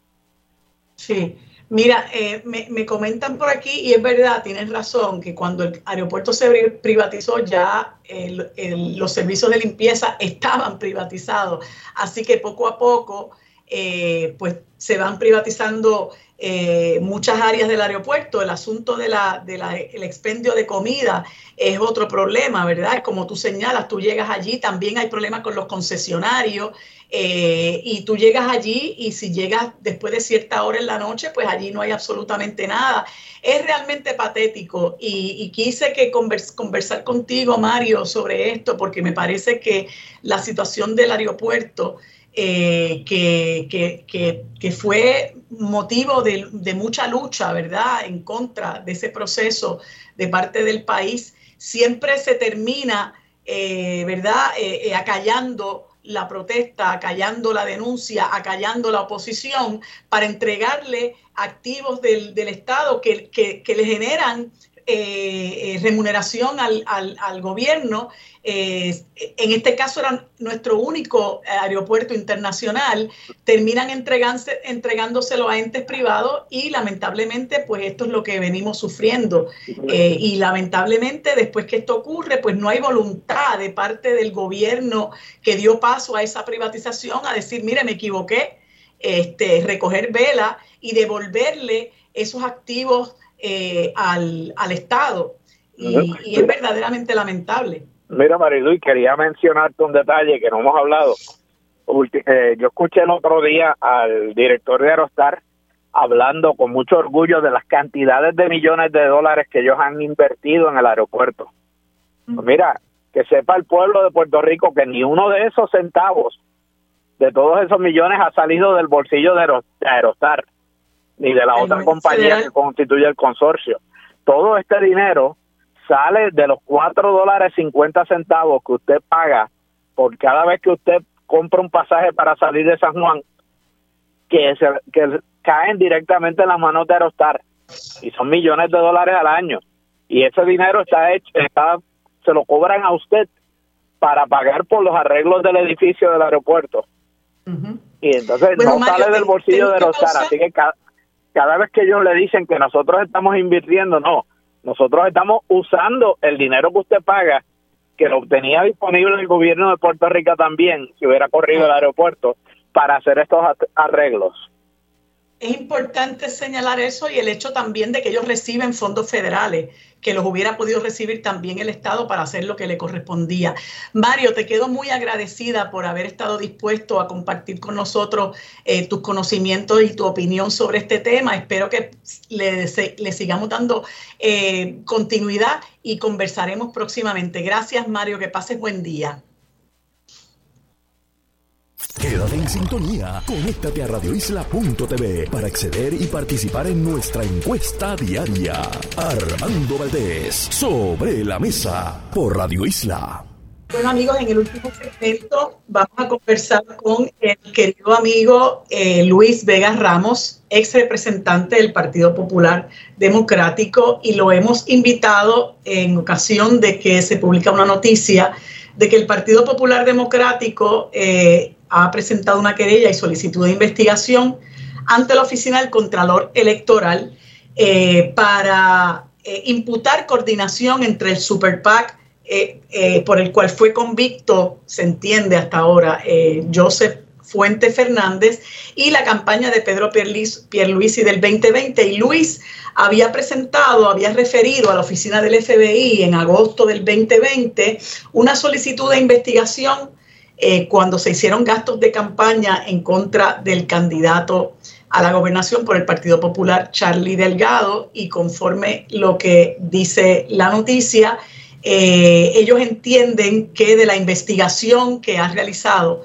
Sí. Mira, eh, me, me comentan por aquí, y es verdad, tienes razón, que cuando el aeropuerto se privatizó ya el, el, los servicios de limpieza estaban privatizados, así que poco a poco eh, pues se van privatizando eh, muchas áreas del aeropuerto. El asunto de la, de la, el expendio de comida es otro problema, ¿verdad? Como tú señalas, tú llegas allí, también hay problemas con los concesionarios. Eh, y tú llegas allí y si llegas después de cierta hora en la noche, pues allí no hay absolutamente nada. Es realmente patético y, y quise que convers, conversar contigo, Mario, sobre esto, porque me parece que la situación del aeropuerto, eh, que, que, que, que fue motivo de, de mucha lucha, ¿verdad?, en contra de ese proceso de parte del país, siempre se termina, eh, ¿verdad?, eh, eh, acallando la protesta, acallando la denuncia, acallando la oposición, para entregarle activos del, del Estado que, que, que le generan eh, eh, remuneración al, al, al gobierno. Eh, en este caso era nuestro único aeropuerto internacional, terminan entregándose, entregándoselo a entes privados y lamentablemente pues esto es lo que venimos sufriendo. Eh, y lamentablemente después que esto ocurre pues no hay voluntad de parte del gobierno que dio paso a esa privatización a decir, mire, me equivoqué, este, recoger vela y devolverle esos activos eh, al, al Estado. Y, y es verdaderamente lamentable. Mira, Marilu, y quería mencionarte un detalle que no hemos hablado. Eh, yo escuché el otro día al director de Aerostar hablando con mucho orgullo de las cantidades de millones de dólares que ellos han invertido en el aeropuerto. Pues mira, que sepa el pueblo de Puerto Rico que ni uno de esos centavos, de todos esos millones, ha salido del bolsillo de Aerostar, ni de la el otra compañía real. Que constituye el consorcio. Todo este dinero sale de los cuatro dólares cincuenta centavos que usted paga por cada vez que usted compra un pasaje para salir de San Juan, que, se, que caen directamente en las manos de Aerostar, y son millones de dólares al año, y ese dinero está hecho, está, se lo cobran a usted para pagar por los arreglos del edificio del aeropuerto. Uh-huh. Y entonces bueno, no Mario, sale del bolsillo de Aerostar, así que cada, cada vez que ellos le dicen que nosotros estamos invirtiendo, no, nosotros estamos usando el dinero que usted paga, que lo obtenía disponible el gobierno de Puerto Rico también, si hubiera corrido el aeropuerto, para hacer estos arreglos. Es importante señalar eso y el hecho también de que ellos reciben fondos federales, que los hubiera podido recibir también el Estado para hacer lo que le correspondía. Mario, te quedo muy agradecida por haber estado dispuesto a compartir con nosotros eh, tus conocimientos y tu opinión sobre este tema. Espero que le, le sigamos dando eh, continuidad y conversaremos próximamente. Gracias, Mario, que pases buen día. Quédate en sintonía, conéctate a radio isla punto t v para acceder y participar en nuestra encuesta diaria. Armando Valdés, sobre la mesa, por Radio Isla. Bueno, amigos, en el último segmento vamos a conversar con el querido amigo eh, Luis Vega Ramos, ex representante del Partido Popular Democrático, y lo hemos invitado en ocasión de que se publica una noticia de que el Partido Popular Democrático eh, ha presentado una querella y solicitud de investigación ante la Oficina del Contralor Electoral eh, para eh, imputar coordinación entre el Super PAC eh, eh, por el cual fue convicto, se entiende hasta ahora, eh, Joseph Fuente Fernández, y la campaña de Pedro Pierluisi del veinte veinte. Y Luis había presentado, había referido a la oficina del F B I en agosto del veinte veinte una solicitud de investigación eh, cuando se hicieron gastos de campaña en contra del candidato a la gobernación por el Partido Popular, Charlie Delgado, y conforme lo que dice la noticia, Eh, ellos entienden que de la investigación que ha realizado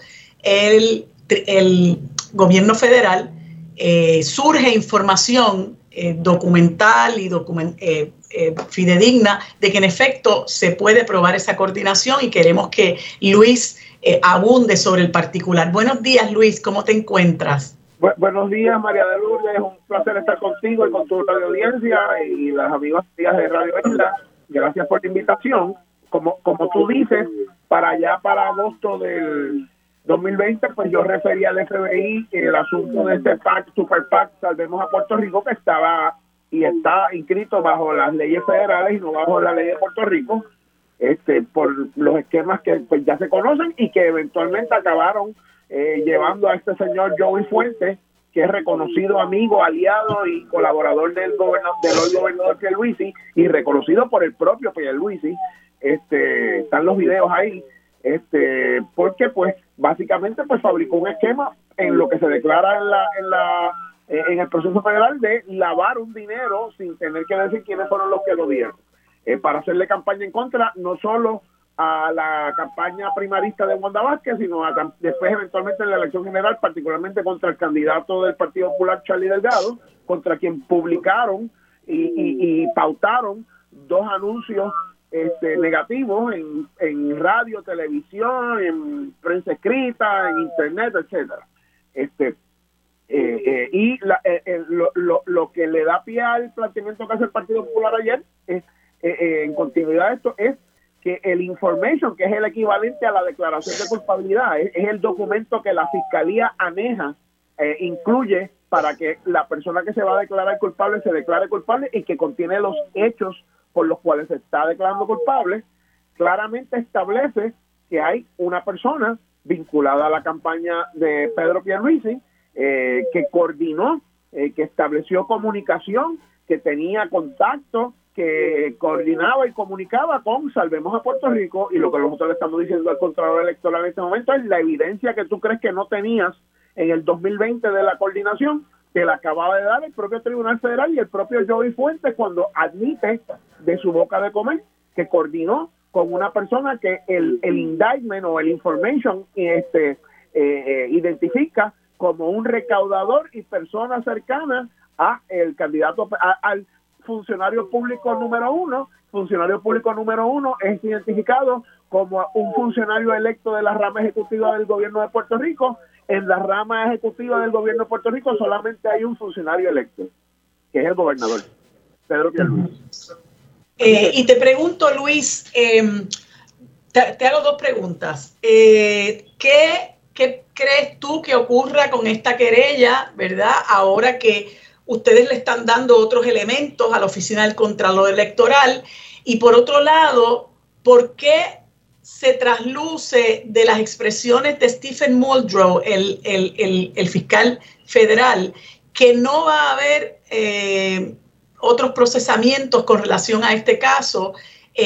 el, el gobierno federal eh, surge información eh, documental y document, eh, eh, fidedigna de que en efecto se puede probar esa coordinación, y queremos que Luis eh, abunde sobre el particular. Buenos días, Luis, ¿cómo te encuentras? Bu buenos días, María de Lourdes, es un placer estar contigo y con tu radio audiencia y las amigas de Radio Isla. Gracias por la invitación. Como, como tú dices, para allá, para agosto del dos mil veinte, pues yo referí al F B I el asunto de este PAC, Super PAC, Salvemos a Puerto Rico, que estaba y está inscrito bajo las leyes federales y no bajo la ley de Puerto Rico, este, por los esquemas que pues ya se conocen y que eventualmente acabaron eh, llevando a este señor Joey Fuentes, que es reconocido amigo, aliado y colaborador del gobernador, del hoy gobernador Pierluisi, y reconocido por el propio Pierluisi. Este, están los videos ahí, este, porque pues básicamente pues fabricó un esquema en lo que se declara en la, en la en el proceso federal de lavar un dinero sin tener que decir quiénes fueron los que lo dieron, eh, para hacerle campaña en contra, no solo a la campaña primarista de Wanda Vázquez, sino a, después eventualmente en la elección general, particularmente contra el candidato del Partido Popular, Charlie Delgado, contra quien publicaron y, y, y pautaron dos anuncios Este, negativos en, en radio, televisión, en prensa escrita, en internet, etcétera. Este, eh, eh, y la, eh, eh, lo, lo, lo que le da pie al planteamiento que hace el Partido Popular ayer, es, eh, eh, en continuidad de esto, es que el information, que es el equivalente a la declaración de culpabilidad, es, es el documento que la Fiscalía aneja, eh, incluye para que la persona que se va a declarar culpable se declare culpable, y que contiene los hechos por los cuales se está declarando culpable, claramente establece que hay una persona vinculada a la campaña de Pedro Pierluisi, eh, que coordinó, eh, que estableció comunicación, que tenía contacto, que coordinaba y comunicaba con Salvemos a Puerto Rico. Y lo que nosotros le estamos diciendo al Contralor Electoral en este momento es la evidencia que tú crees que no tenías en el dos mil veinte de la coordinación, que la acababa de dar el propio Tribunal Federal y el propio Joey Fuentes, cuando admite de su boca de comer que coordinó con una persona que el, el indictment o el information este, eh, eh, identifica como un recaudador y persona cercana a el candidato, a, al funcionario público número uno. Funcionario público número uno es identificado como un funcionario electo de la rama ejecutiva del gobierno de Puerto Rico. En la rama ejecutiva del gobierno de Puerto Rico solamente hay un funcionario electo, que es el gobernador, Pedro Pierluisi. Eh, y te pregunto, Luis, eh, te, te hago dos preguntas. Eh, ¿qué, ¿Qué crees tú que ocurra con esta querella, verdad? Ahora que ustedes le están dando otros elementos a la Oficina del Contralor Electoral. Y por otro lado, ¿por qué se trasluce de las expresiones de Stephen Muldrow, el, el, el, el fiscal federal, que no va a haber eh, otros procesamientos con relación a este caso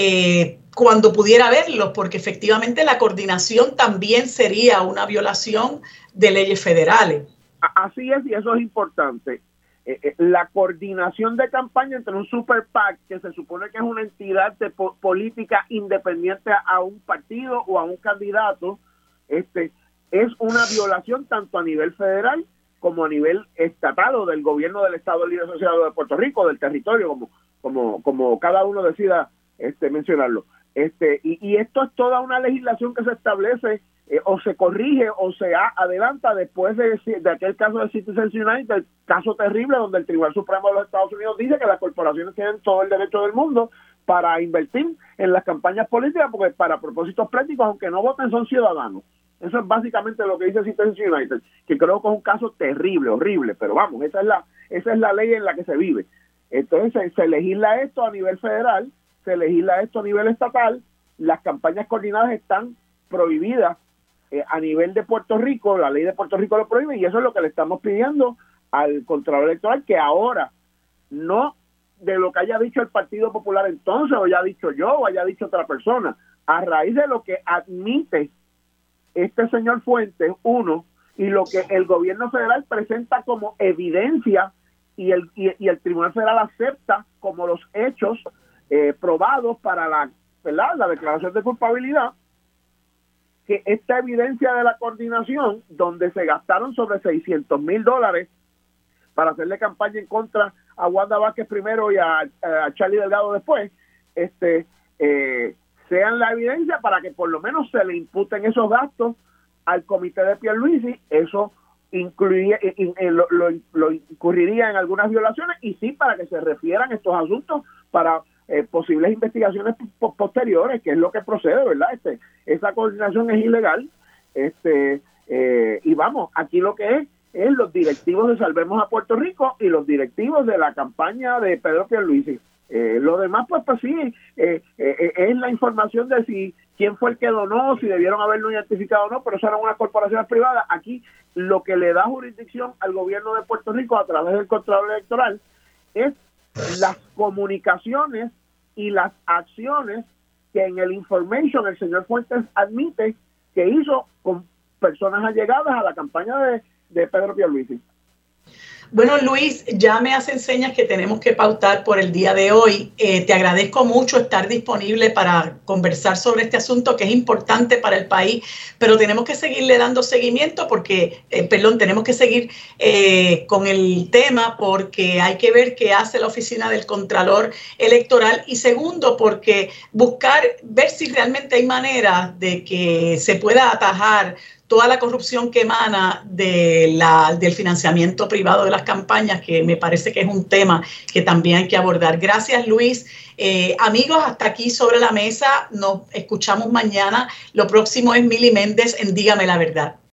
eh, cuando pudiera haberlos? Porque efectivamente la coordinación también sería una violación de leyes federales. Así es, y eso es importante. Eh, la coordinación de campaña entre un super PAC, que se supone que es una entidad de po política independiente a un partido o a un candidato, este, es una violación tanto a nivel federal como a nivel estatal o del gobierno del Estado Libre Asociado de Puerto Rico, del territorio, como, como, como cada uno decida este, mencionarlo. Este, y, y esto es toda una legislación que se establece eh, o se corrige o se a, adelanta después de, de aquel caso de Citizens United, el caso terrible donde el Tribunal Supremo de los Estados Unidos dice que las corporaciones tienen todo el derecho del mundo para invertir en las campañas políticas, porque para propósitos prácticos, aunque no voten, son ciudadanos. Eso es básicamente lo que dice Citizens United, que creo que es un caso terrible, horrible, pero vamos, esa es la, esa es la ley en la que se vive. Entonces se, se legisla esto a nivel federal, se legisla esto a nivel estatal, las campañas coordinadas están prohibidas eh, a nivel de Puerto Rico, la ley de Puerto Rico lo prohíbe, y eso es lo que le estamos pidiendo al Contralor Electoral, que ahora, no de lo que haya dicho el Partido Popular entonces, o haya dicho yo, o haya dicho otra persona, a raíz de lo que admite este señor Fuentes, uno, y lo que el gobierno federal presenta como evidencia y el, y, y el Tribunal Federal acepta como los hechos eh, probados para la ¿verdad?, la declaración de culpabilidad, que esta evidencia de la coordinación, donde se gastaron sobre seiscientos mil dólares para hacerle campaña en contra a Wanda Vázquez primero y a, a Charlie Delgado después, este eh, sean la evidencia para que por lo menos se le imputen esos gastos al comité de Pierluisi. Eso incluiría, in, in, lo, lo, lo incurriría en algunas violaciones, y sí, para que se refieran estos asuntos para eh, posibles investigaciones p- posteriores, que es lo que procede, ¿verdad? Este, esa coordinación es ilegal, este eh, y vamos, aquí lo que es es los directivos de Salvemos a Puerto Rico y los directivos de la campaña de Pedro Pierluisi. Eh, lo demás, pues, pues sí, eh, eh, es la información de si quién fue el que donó, si debieron haberlo identificado o no, pero eso eran unas corporaciones privadas. Aquí lo que le da jurisdicción al gobierno de Puerto Rico a través del Contralor Electoral es las comunicaciones y las acciones que en el information el señor Fuentes admite que hizo con personas allegadas a la campaña de, de Pedro Pierluisi. Bueno, Luis, ya me hacen señas que tenemos que pautar por el día de hoy. Eh, te agradezco mucho estar disponible para conversar sobre este asunto que es importante para el país, pero tenemos que seguirle dando seguimiento porque, eh, perdón, tenemos que seguir eh, con el tema porque hay que ver qué hace la oficina del Contralor Electoral, y segundo, porque buscar, ver si realmente hay manera de que se pueda atajar toda la corrupción que emana de la, del financiamiento privado de las campañas, que me parece que es un tema que también hay que abordar. Gracias, Luis. Eh, amigos, hasta aquí sobre la mesa. Nos escuchamos mañana. Lo próximo es Mili Méndez en Dígame la Verdad.